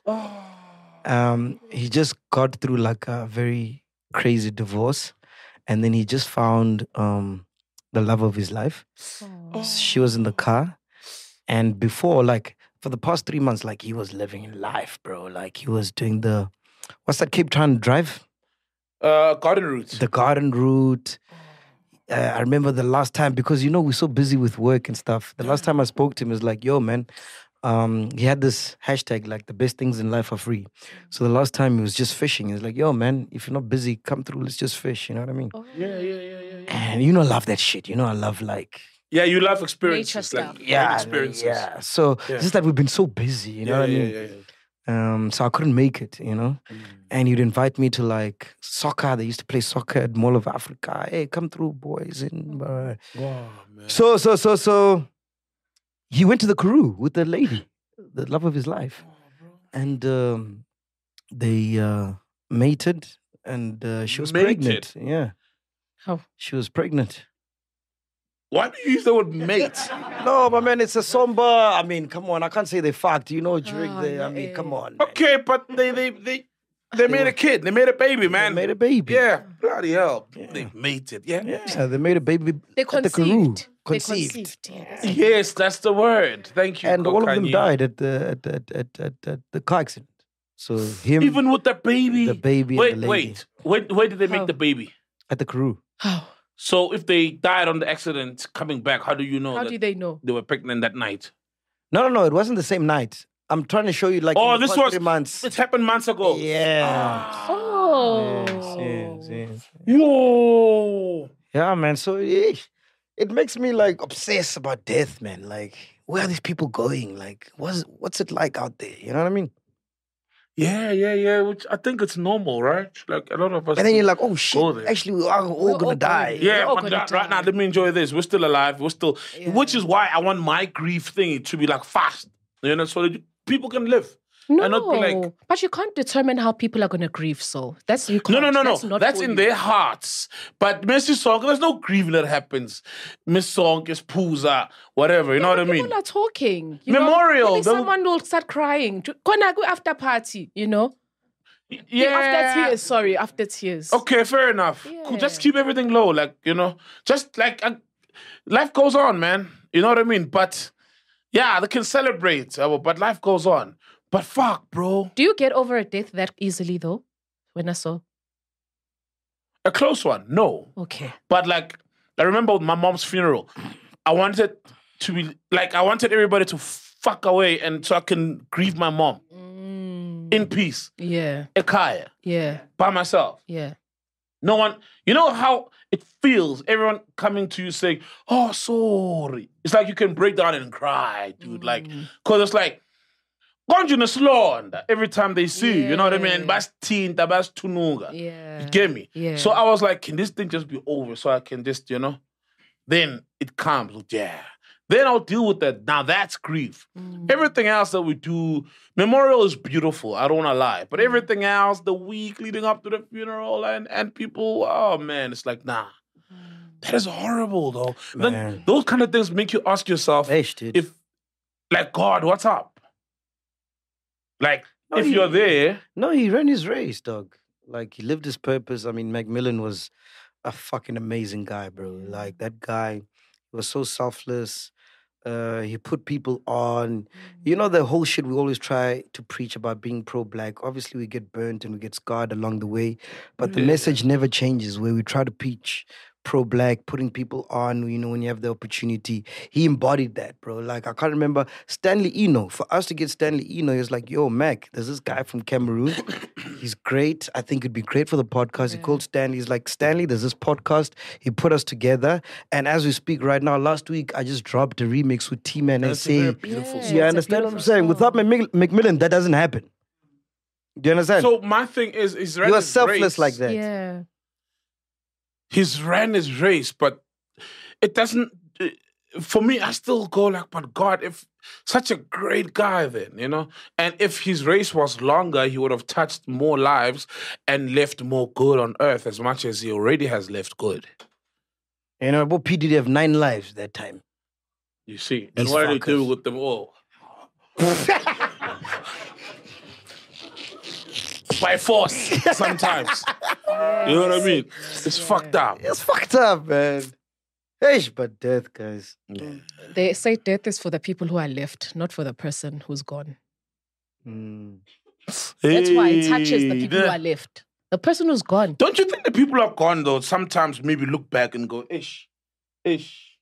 Um, he just got through like a very crazy divorce, and then he just found um the love of his life. She was in the car, and before, like for the past three months, like he was living in life, bro. Like he was doing the what's that Cape Town drive? Uh, garden route. The garden route. Uh, I remember the last time, because you know we're so busy with work and stuff. The last time I spoke to him was like, "Yo, man." Um, he had this hashtag like the best things in life are free. So the last time he was just fishing. He was like, "Yo, man, if you're not busy, come through. Let's just fish." You know what I mean? Yeah, yeah, yeah, yeah, yeah. And you know, I love that shit. You know, I love like Yeah, you love experiences. Nature Like stuff. yeah, life experiences. yeah. So Yeah. it's just that we've been so busy. You know yeah, what I yeah, mean? yeah, yeah. Um, so I couldn't make it, you know. And he'd invite me to like soccer. They used to play soccer at Mall of Africa. Hey, come through, boys. And uh, Wow, man. so, so, so, so, he went to the Karoo with the lady, the love of his life, and um, they uh, mated, and uh, she was Mated? pregnant. Yeah, How? she was pregnant. Why do you use the word mate? No, but man, it's a somber. I mean, come on, I can't say they fucked. You know, during Oh, the. I no, mean, eh. come on. Man. Okay, but they they they they made a kid. They made a baby, man. They made a baby. Yeah, bloody hell. They mated. Yeah, Yeah, they made a baby They at the Karoo. conceived. They conceived. conceived, yes. Yes, that's the word. Thank you. And all of them Kokanye. died at the at, at, at, at, at the car accident. So him, Even with the baby. the baby, Wait, and the lady wait. Where, where did they make How? the baby? at the crew. How? So if they died on the accident, coming back, how do you know How that do they know? they were pregnant that night? No, no, no. It wasn't the same night. I'm trying to show you like. Oh, in the this past was three months. It happened months ago. Yeah. Oh. Yes, yes, yes. Yo. Yeah, man. So eh, it makes me like obsess about death, man. Like, where are these people going? Like, what's what's it like out there? You know what I mean? Yeah, yeah, yeah. Which I think it's normal, right? Like a lot of us. And then you're like, oh go shit! there. Actually, we are all We're gonna all die. going. Yeah, We're all but gonna that- right now, die. let me enjoy this. We're still alive. We're still, which is why I want my grief thing to be like fast, you know, so that you- people can live. No, And not be like, but you can't determine how people are going to grieve. So that's you no, can't. no, no, no. That's, not That's for in you. their hearts. But Missus Song, there's no grieving that happens. Miss Song is Pooza, whatever. You know what I mean? People are talking. You Memorial, Know? Maybe they'll- someone will start crying. Gonna go after party. You know. Yeah. After tears. Sorry, after tears. Okay, fair enough. Cool, just keep everything low, like, you know, just like uh, life goes on, man. You know what I mean? But yeah, they can celebrate, uh, but life goes on. But fuck, bro. Do you get over a death that easily though? When I saw. A close one, no. Okay. But like, I remember with my mom's funeral, I wanted to be like, I wanted everybody to fuck away, and so I can grieve my mom in peace. Yeah. Ekaya, Yeah. by myself. Yeah. No one, you know how it feels, everyone coming to you saying, oh, sorry. It's like you can break down and cry, dude. Like, because it's like, Gonjuna slow every time they see you, you know what I mean? Bas tinta, bas tunuga. Yeah. You get me? Yeah. So I was like, can this thing just be over so I can just, you know? Then it comes with, yeah. Then I'll deal with that. Now that's grief. Everything else that we do, memorial is beautiful. I don't want to lie. But everything else, the week leading up to the funeral and, and people, oh man, it's like, nah. That is horrible though. Then Man. those kind of things make you ask yourself, if, like, God, what's up? Like, No, if he- you're there, No, he ran his race, dog. Like, he lived his purpose. I mean, Macmillan was a fucking amazing guy, bro. Like, that guy was so selfless. Uh, he put people on. You know, the whole shit we always try to preach about being pro-black. Obviously, we get burnt and we get scarred along the way. But the Yeah. message never changes, where we try to preach pro-black, putting people on, you know, when you have the opportunity. He embodied that, bro. Like, I can't remember Stanley Eno. For us to get Stanley Eno, he was like, yo, Mac, there's this guy from Cameroon. He's great. I think it'd be great for the podcast. He called Stanley. He's like, Stanley, there's this podcast. He put us together. And as we speak right now, last week, I just dropped a remix with T-Man and That's a very say, beautiful you song. understand what I'm saying? Without Mac- Macmillan, that doesn't happen. Do you understand? so my thing is, is he was selfless like that. Yeah. He's ran his race, but it doesn't. uh, For me, I still go like, but God, if such a great guy, then you know, and if his race was longer, he would have touched more lives and left more good on earth, as much as he already has left good. You know, but P did have nine lives that time. You see, and These what did he do fuckers. with them all? By force, sometimes. You know what I mean? It's fucked up. It's fucked up, man. Hey, but death, guys. They say death is for the people who are left, not for the person who's gone. Mm. That's why it touches the Hey, people who the- are left. The person who's gone. Don't you think the people who are gone though sometimes maybe look back and go, ish, ish.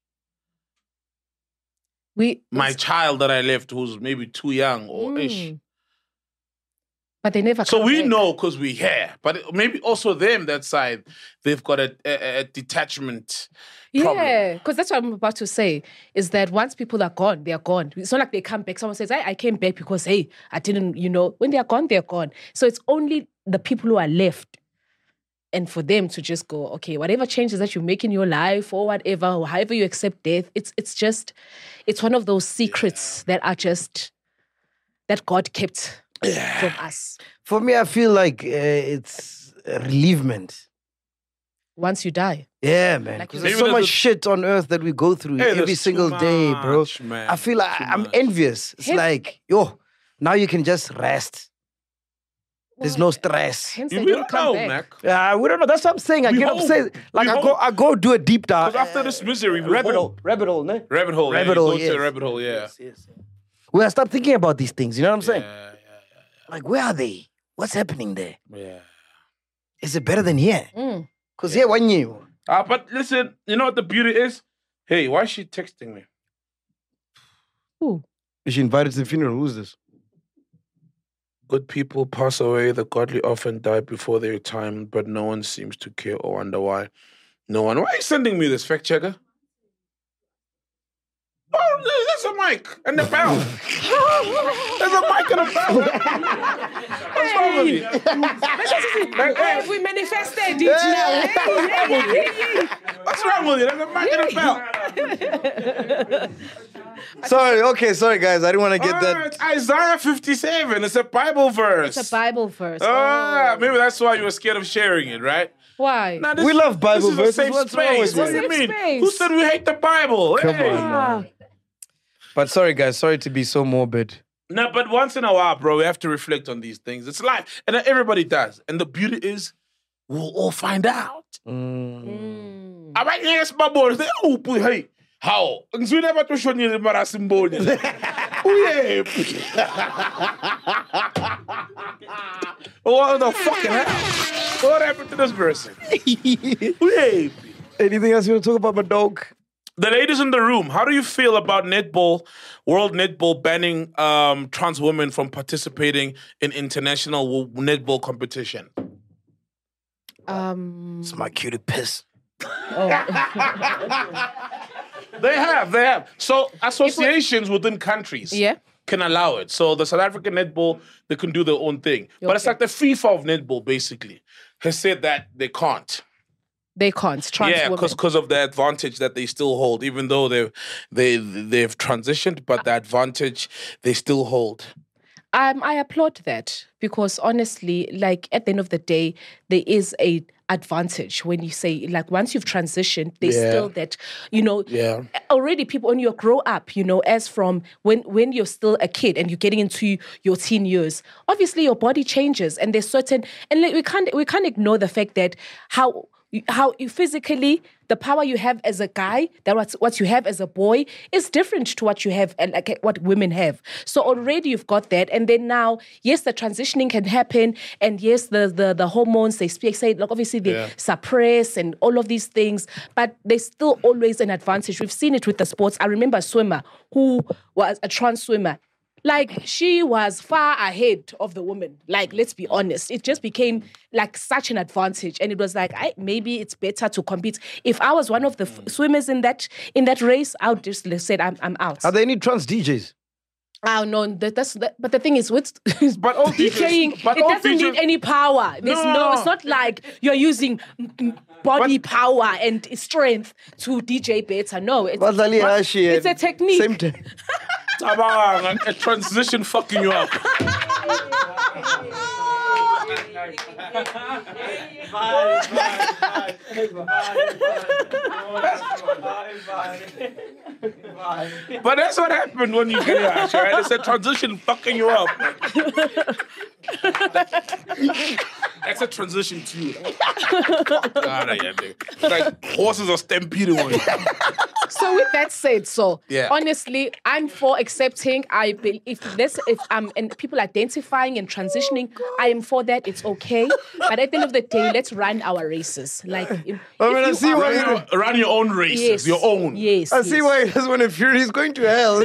We My child that I left who's maybe too young or ish. Mm. But they never So come we back. know because we're here. But it- maybe also them, that side, they've got a, a, a detachment problem. Yeah, because that's what I'm about to say, is that once people are gone, they are gone. It's not like they come back. Someone says, I, I came back because, hey, I didn't, you know, when they are gone, they're gone. So it's only the people who are left. And for them to just go, okay, whatever changes that you make in your life or whatever, or however you accept death, it's it's just, it's one of those secrets that are just, that God kept from us. For me, I feel like uh, it's a relievement. Once you die. Yeah, man. Like 'Cause you there's said. so Maybe much there's a- shit on earth that we go through Hey, every there's single too day, bro. much, man. I feel like Too I'm much. envious. It's Hey. like, yo, now you can just rest. There's no stress. Hence You they we don't don't come know, back. Mac. Uh, we don't know. That's what I'm saying. I We get hope. upset. Like We I go, hope. I go do a deep dive. Because after this misery, we rabbit hole, hope. rabbit hole, ne? Rabbit hole. Rabbit yeah, you hole, go to yes. a rabbit hole, yeah. Well, I start thinking about these things. You know what I'm saying? Yeah, yeah, Like, where are they? What's happening there? yeah. Is it better than here? Mm. Because here, one year. Uh, but listen, you know what the beauty is? Hey, why is she texting me? Ooh. Is she invited to the funeral? Who's this? Good people pass away, the godly often die before their time, but no one seems to care or wonder why. No one. Why are you sending me this, fact checker? Oh, there's a mic and the bell. There's a mic and a bell. What's wrong with you? Hey, we manifested it now. Hey, hey, hey, What's wrong with you? There's a mic and a bell. Sorry, okay, sorry, guys. I didn't want to get Oh, that. it's Isaiah fifty-seven. It's a Bible verse. It's a Bible verse. Ah, Oh. maybe that's why you were scared of sharing it, right? Why? Nah, this- We love Bible this is a verses. safe What's wrong space. with What you? do you Safe mean? space. Who said we hate the Bible? Come Hey. on, man. But sorry, guys. Sorry to be so morbid. No, but once in a while, bro, we have to reflect on these things. It's life. And everybody does. And the beauty is, we'll all find out. Mm. Abanye sibabona say, oh, boy, hey, how? Ngizwile abantu oshonile mara simboni. Uyephi? What the fucking hell? What happened to this person? Uyephi? Anything else you want to talk about, my dog? The ladies in the room, how do you feel about netball, World Netball banning um, trans women from participating in international wo- netball competition? Um, It's my cutie piss. oh. They have, they have. So associations within countries Yeah. can allow it. So the South African netball, they can do their own thing. But it's Okay. like the FIFA of netball, basically, has said that they can't. They can't. Trans yeah, women. because of the advantage that they still hold, even though they've they they've transitioned, but the advantage they still hold. Um, I applaud that because honestly, like at the end of the day, there is a advantage when you say like once you've transitioned, there's Yeah. still that, you know, Yeah. already people when you grow up, you know, as from when when you're still a kid and you're getting into your teen years, obviously your body changes and there's certain and like, we can't we can't ignore the fact that how how you physically the power you have as a guy that what what you have as a boy is different to what you have and like what women have. So already you've got that, and then now yes, the transitioning can happen, and yes, the the the hormones they speak say like obviously they Yeah. suppress and all of these things, but there's still always an advantage. We've seen it with the sports. I remember a swimmer who was a trans swimmer. Like, she was far ahead of the woman. Like, let's be honest. It just became, like, such an advantage. And it was like, I, maybe it's better to compete. If I was one of the f- swimmers in that in that race, I would just said, I'm, I'm out. Are there any trans D Js? Oh, no. That, that's, that, but the thing is, with But all DJing, but it all doesn't D Js need any power. There's no, No. it's not like you're using mm, body power and strength to D J better. No, it's, Bazali Hashi it's a and- technique. Same time. Tabang, a transition fucking you up. But that's what happened when you get here, actually, right? It's a transition fucking you up. That's a transition to you. Fuck outta here, dude. It's like horses are stampeding on you. So with that said, so Yeah. honestly, I'm for accepting. I be, if this if um and people identifying and transitioning, I am for that. It's okay. But at the end of the day, let's run our races. Like, if, I mean, if I you see are- why Run your, run your own races, Yes. your own. Yes. I see yes. why he doesn't want to fury. He's going to hell.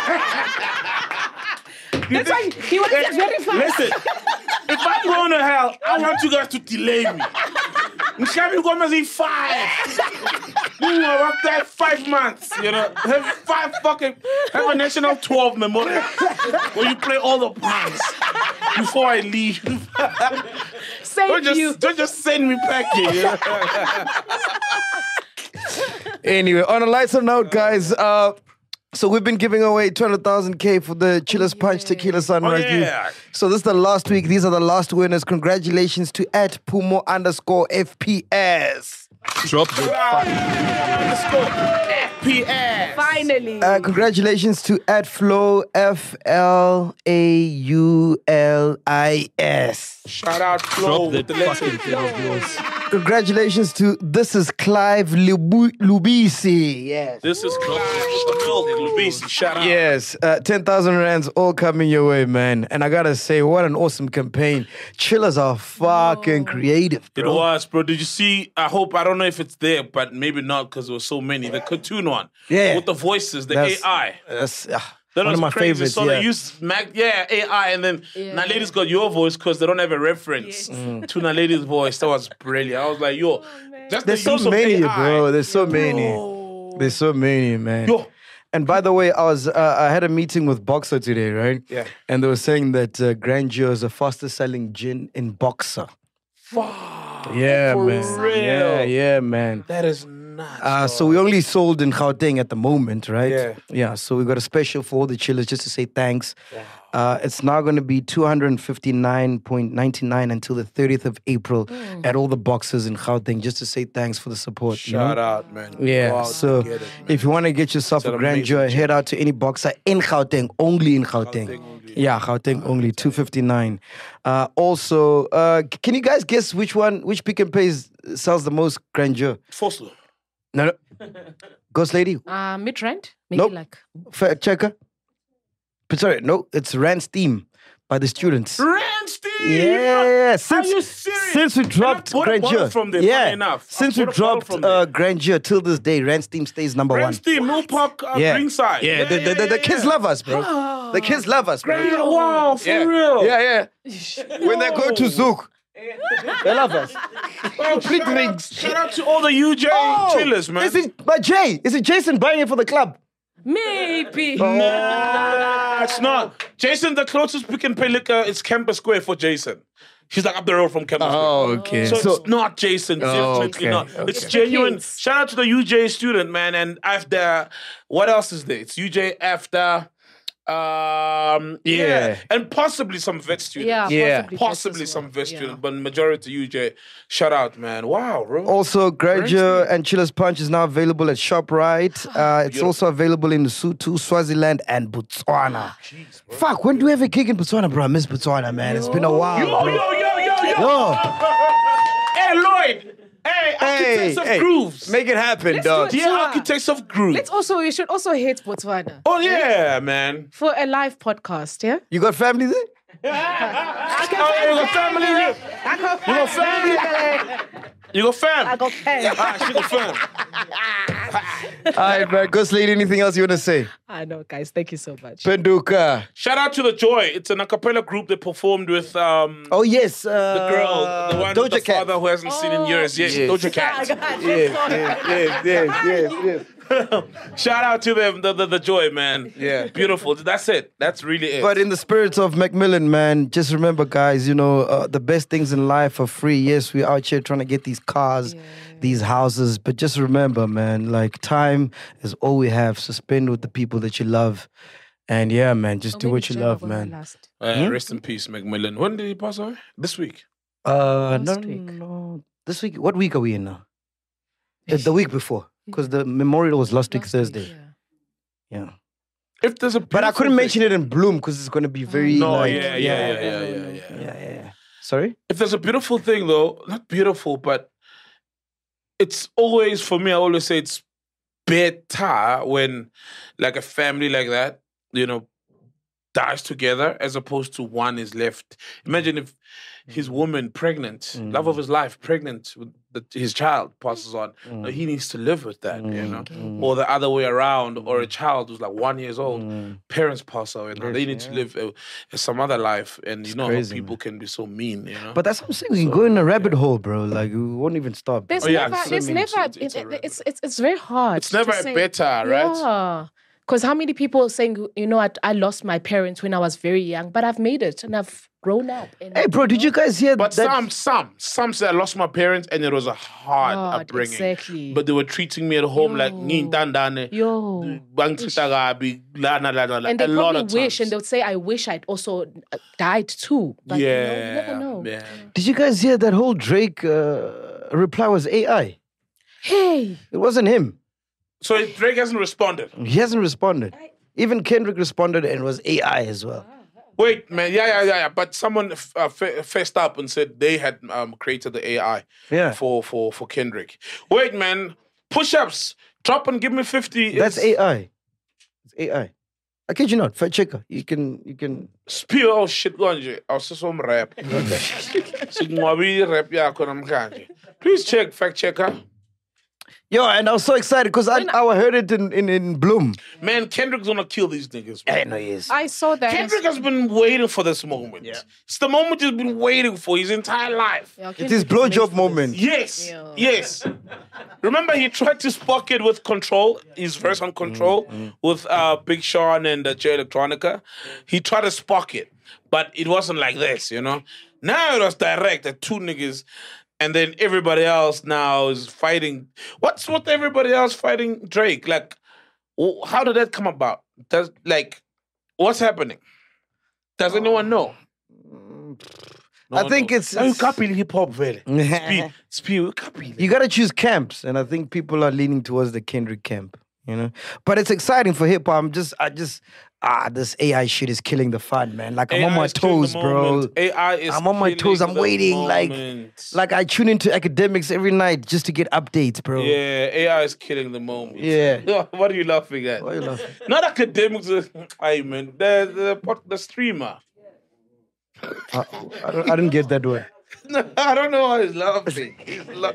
That's why he wants it very fast. Listen, if I'm going to hell, I want you guys to delay me. Mshabi Gomez in five. You know, after five months, you know, have five fucking, have a national twelve memorial where you play all the parts before I leave. Save Don't just, you. don't just send me packing. You know? Anyway, on a lighter note, guys, uh, so we've been giving away two hundred thousand K for the Chillers Punch Tequila Sunrise Oh, Youth. yeah. So this is the last week. These are the last winners. Congratulations to at Pumo underscore F P S. Drop the Let's go. F P S. Finally. Uh, congratulations to at Flow F L A U L I S. Shout out Flo Drop with that the fucking lesson. thing of yours. Congratulations to this is Clive Lubu- Lubisi. Yes. This is Clive with the milk, Lubisi. Shout out. Yes, uh, ten thousand rands all coming your way, man. And I gotta say, what an awesome campaign. Chillers are fucking creative, It bro. was, bro. Did you see? I hope, I don't know if it's there, but maybe not because there were so many. The cartoon one. Yeah. With the voices, the That's- A I. That's uh, That one was of my crazy. favorites. So yeah. they use Mac, yeah, A I, and then now ladies got your voice because they don't have a reference Mm. to Naledi's voice. That was brilliant. I was like, yo, just There's the so use of many, A I. bro. There's so many. There's so many, man. Yo. And by the way, I was uh, I had a meeting with Boxer today, right? Yeah. And they were saying that uh, Grandeur is the fastest selling gin in Boxer. Fuck. Yeah, For man. real. Yeah, yeah, man. That is nuts. Uh, so we only sold in Gauteng at the moment, right? Yeah. Yeah. So we got a special for all the chillers just to say thanks. Uh, it's now going to be two hundred fifty-nine ninety-nine until the thirtieth of April at all the boxes in Gauteng just to say thanks for the support. you know? Shout out, man. Yeah. Go out So and get it, man. if you want to get yourself It's a an Grandeur, amazing head out to any boxer in Gauteng, only in Gauteng. Yeah, Gauteng only, two fifty-nine. Uh, also, uh, c- can you guys guess which one, which Pick and Pay sells the most Grandeur? Foslo. No, no. Ghost Lady? Uh, mid-rand? Maybe Nope. like... Fact checker? But sorry, no, it's Rand Steam by the students. Rand Steve! Yeah, yeah, yeah. Are Since, you serious? since we dropped bought a bottle Grandeur. from them, yeah. funny enough. I Since we bought a bottle dropped from uh, them. Grandeur till this day, Rand Steam stays number Rand one. Steve, Mill Park, uh, Yeah. ringside. Yeah, the, the, the, the kids love us, bro. The kids love us, bro. Grandeur, wow, for yeah. real. Yeah, yeah. When they go to Zouk, they love us. Oh, Complete shout, out, rings. shout out to all the U J Oh, chillers, man. Is it, but Jay, is it Jason buying it for the club? Maybe. Nah, it's not. Jason, the closest Pick and Pay liquor is Campus Square for Jason. He's like up the road from Campus Oh, Square. okay. So, So- it's not Jason. Oh, Definitely okay, not. okay. It's The genuine. kids. Shout out to the U J student, man. And after, what else is there? It's U J after. Um, yeah. Yeah. and possibly some vet students. Yeah, Yeah. possibly. Possibly just as well. some vet Yeah. students, but majority U J. Shout out, man. Wow, bro. Also, Grandeur and Chillers Punch is now available at ShopRite. Uh, it's also available in Lesotho, Swaziland, and Botswana. Fuck, when do we have a gig in Botswana, bro? I miss Botswana, man. It's been a while. Yo, bro. yo, yo, yo, yo. Yo. Hey, Lloyd. Hey, Hey, Architects of hey, Grooves. make it happen, Let's dog. do it. Dear Architects of Grooves. Let's also, you should also hit Botswana Oh, yeah, man. for a live podcast, yeah? You got family there? Oh, you got family here? You got family? You got fam? I got pen. Ah, she got fam. All right, man. Ghost Lady, anything else you want to say? I know, guys. Thank you so much. Penduka. Shout out to The Joy. It's an a cappella group that performed with um, Oh, yes. Uh, the girl, the one with Doja the Cat. father who hasn't seen in years. Yes, Yes. Doja Cat. Yes, yes, yes, yes, yes, yes. Shout out to them, the, the, the Joy, man. Yeah. Beautiful. That's it. That's really it. But in the spirit of Macmillan, man, just remember, guys, you know, uh, the best things in life are free. Yes, we're out here trying to get these cars, these houses. But just remember, man, like time is all we have. So spend with the people that you love. And yeah, man, just do what you love, man. Uh, Hmm? Rest in peace, Macmillan. When did he pass away? This week. Uh, no, Last week. no. This week, what week are we in now? Uh, the week before. Because the memorial was last week, Thursday. Yeah. If there's a But I couldn't mention it in Bloom because it's going to be very. No, like, yeah, yeah, yeah, yeah, yeah, yeah. yeah, yeah, yeah. Sorry? If there's a beautiful thing, though, not beautiful, but it's always, for me, I always say it's better when, like, a family like that, you know, dies together as opposed to one is left. Imagine if his woman, pregnant, love of his life, pregnant with the, his child passes on. No, he needs to live with that, you know? Or the other way around, or a child who's like one years old, parents pass away, and they need to live uh, some other life. And you know crazy, how people can be so mean, you know? But that's what I'm saying. We can go in a rabbit hole, bro. Like, we won't even stop. There's Oh, yeah, never, so there's many- never, it's- it's a it- it's, it's, it's very hard. It's never to a say- better, right? Yeah. Because how many people saying, you know, I, I lost my parents when I was very young, but I've made it and I've grown up. And, Hey, bro, did you guys hear But that? some, some, some say I lost my parents and it was a hard, Hard, upbringing. exactly. But they were treating me at home like ngintandane, Yo. bangitita gabi, la la la la la. And they A lot probably of wish, times. and they would say, I wish I'd also uh, died too. But yeah, you, know, you never know. yeah. Did you guys hear that whole Drake uh, reply was A I? Hey. It wasn't him. So Drake hasn't responded. He hasn't responded. Even Kendrick responded and it was A I as well. Wait, man. Yeah, yeah, yeah, yeah. But someone uh, f- fessed up and said they had um, created the A I Yeah. for, for, for Kendrick. Wait, man. Push-ups. Drop and give me fifty. That's is- A I. It's A I. I kid you not. Fact checker. You can. You can. Spew all shit konje. Awesome rap. Sigwabi rap yakho namhlanje. Please check fact checker. Yo, and I was so excited because I, I heard it in, in, in Bloom. Man, Kendrick's gonna kill these niggas. Man. I know he is. I saw that. Kendrick has been waiting for this moment. Yeah. It's the moment he's been waiting for his entire life. Yeah, It's his blowjob moment. Yes, Yeah. yes. Remember, he tried to spark it with Control, his verse on Control, with uh, Big Sean and uh, Jay Electronica. He tried to spark it, but it wasn't like this, you know? Now it was direct, the two niggas, and then everybody else now is fighting. What's with everybody else fighting Drake? Like, wh- how did that come about? Does like, what's happening? Does anyone know? I think it's. You copy hip hop, very. Speed, speed, you copy. You got to choose camps, and I think people are leaning towards the Kendrick camp. You know, but it's exciting for hip hop. I'm just, I just, ah, this A I shit is killing the fun, man. Like I'm A I on my is killing the toes, bro. moment. A I is I'm on my killing toes. I'm the waiting, like, moment. like I tune into academics every night just to get updates, bro. Yeah, A I is killing the moment. Yeah. What are you laughing at? Why are you laughing? Not academics. I mean, the the pot- the streamer. I, I, don't, I didn't get that one. No, I don't know why he's laughing. He's, la-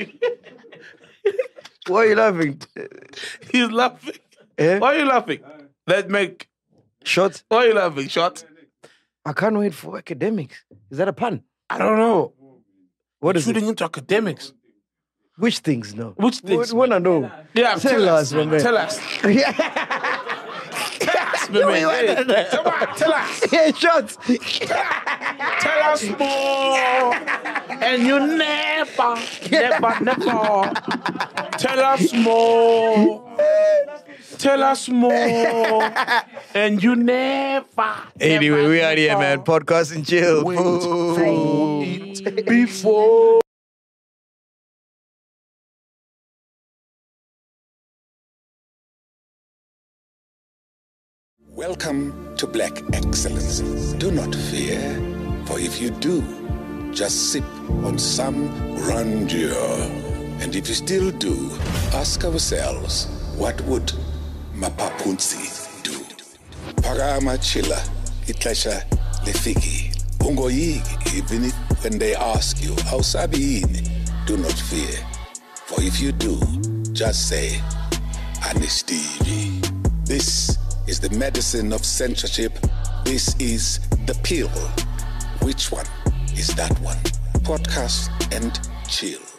Why are you laughing? he's laughing. Eh? Why are you laughing? Let's make Shots? Why are you laughing? Shot? I can't wait for academics. Is that a pun? I don't know. What is Shooting it? into academics. Which things, no? Which things? We want to know. Yeah, Tell tell, us, us, my man. Tell us. Yeah. Tell us, my man. Hey, come on, tell us. Yeah, shots. Tell us more. And you never, never, never. Tell us more. Tell us more. And you never. Anyway, never, we are here, never man. Podcast and chill. Wait for it before. Welcome to Black Excellence. Do not fear, for if you do, just sip on some grandeur. And if you still do, ask ourselves, what would Mapapunzi do? Parama chila, itlesha lefiki. Ungoyigi, even if when they ask you, how sabi ini, do not fear. For if you do, just say, Anistivi. This is the medicine of censorship. This is the pill. Which one is that one? Podcast and chill.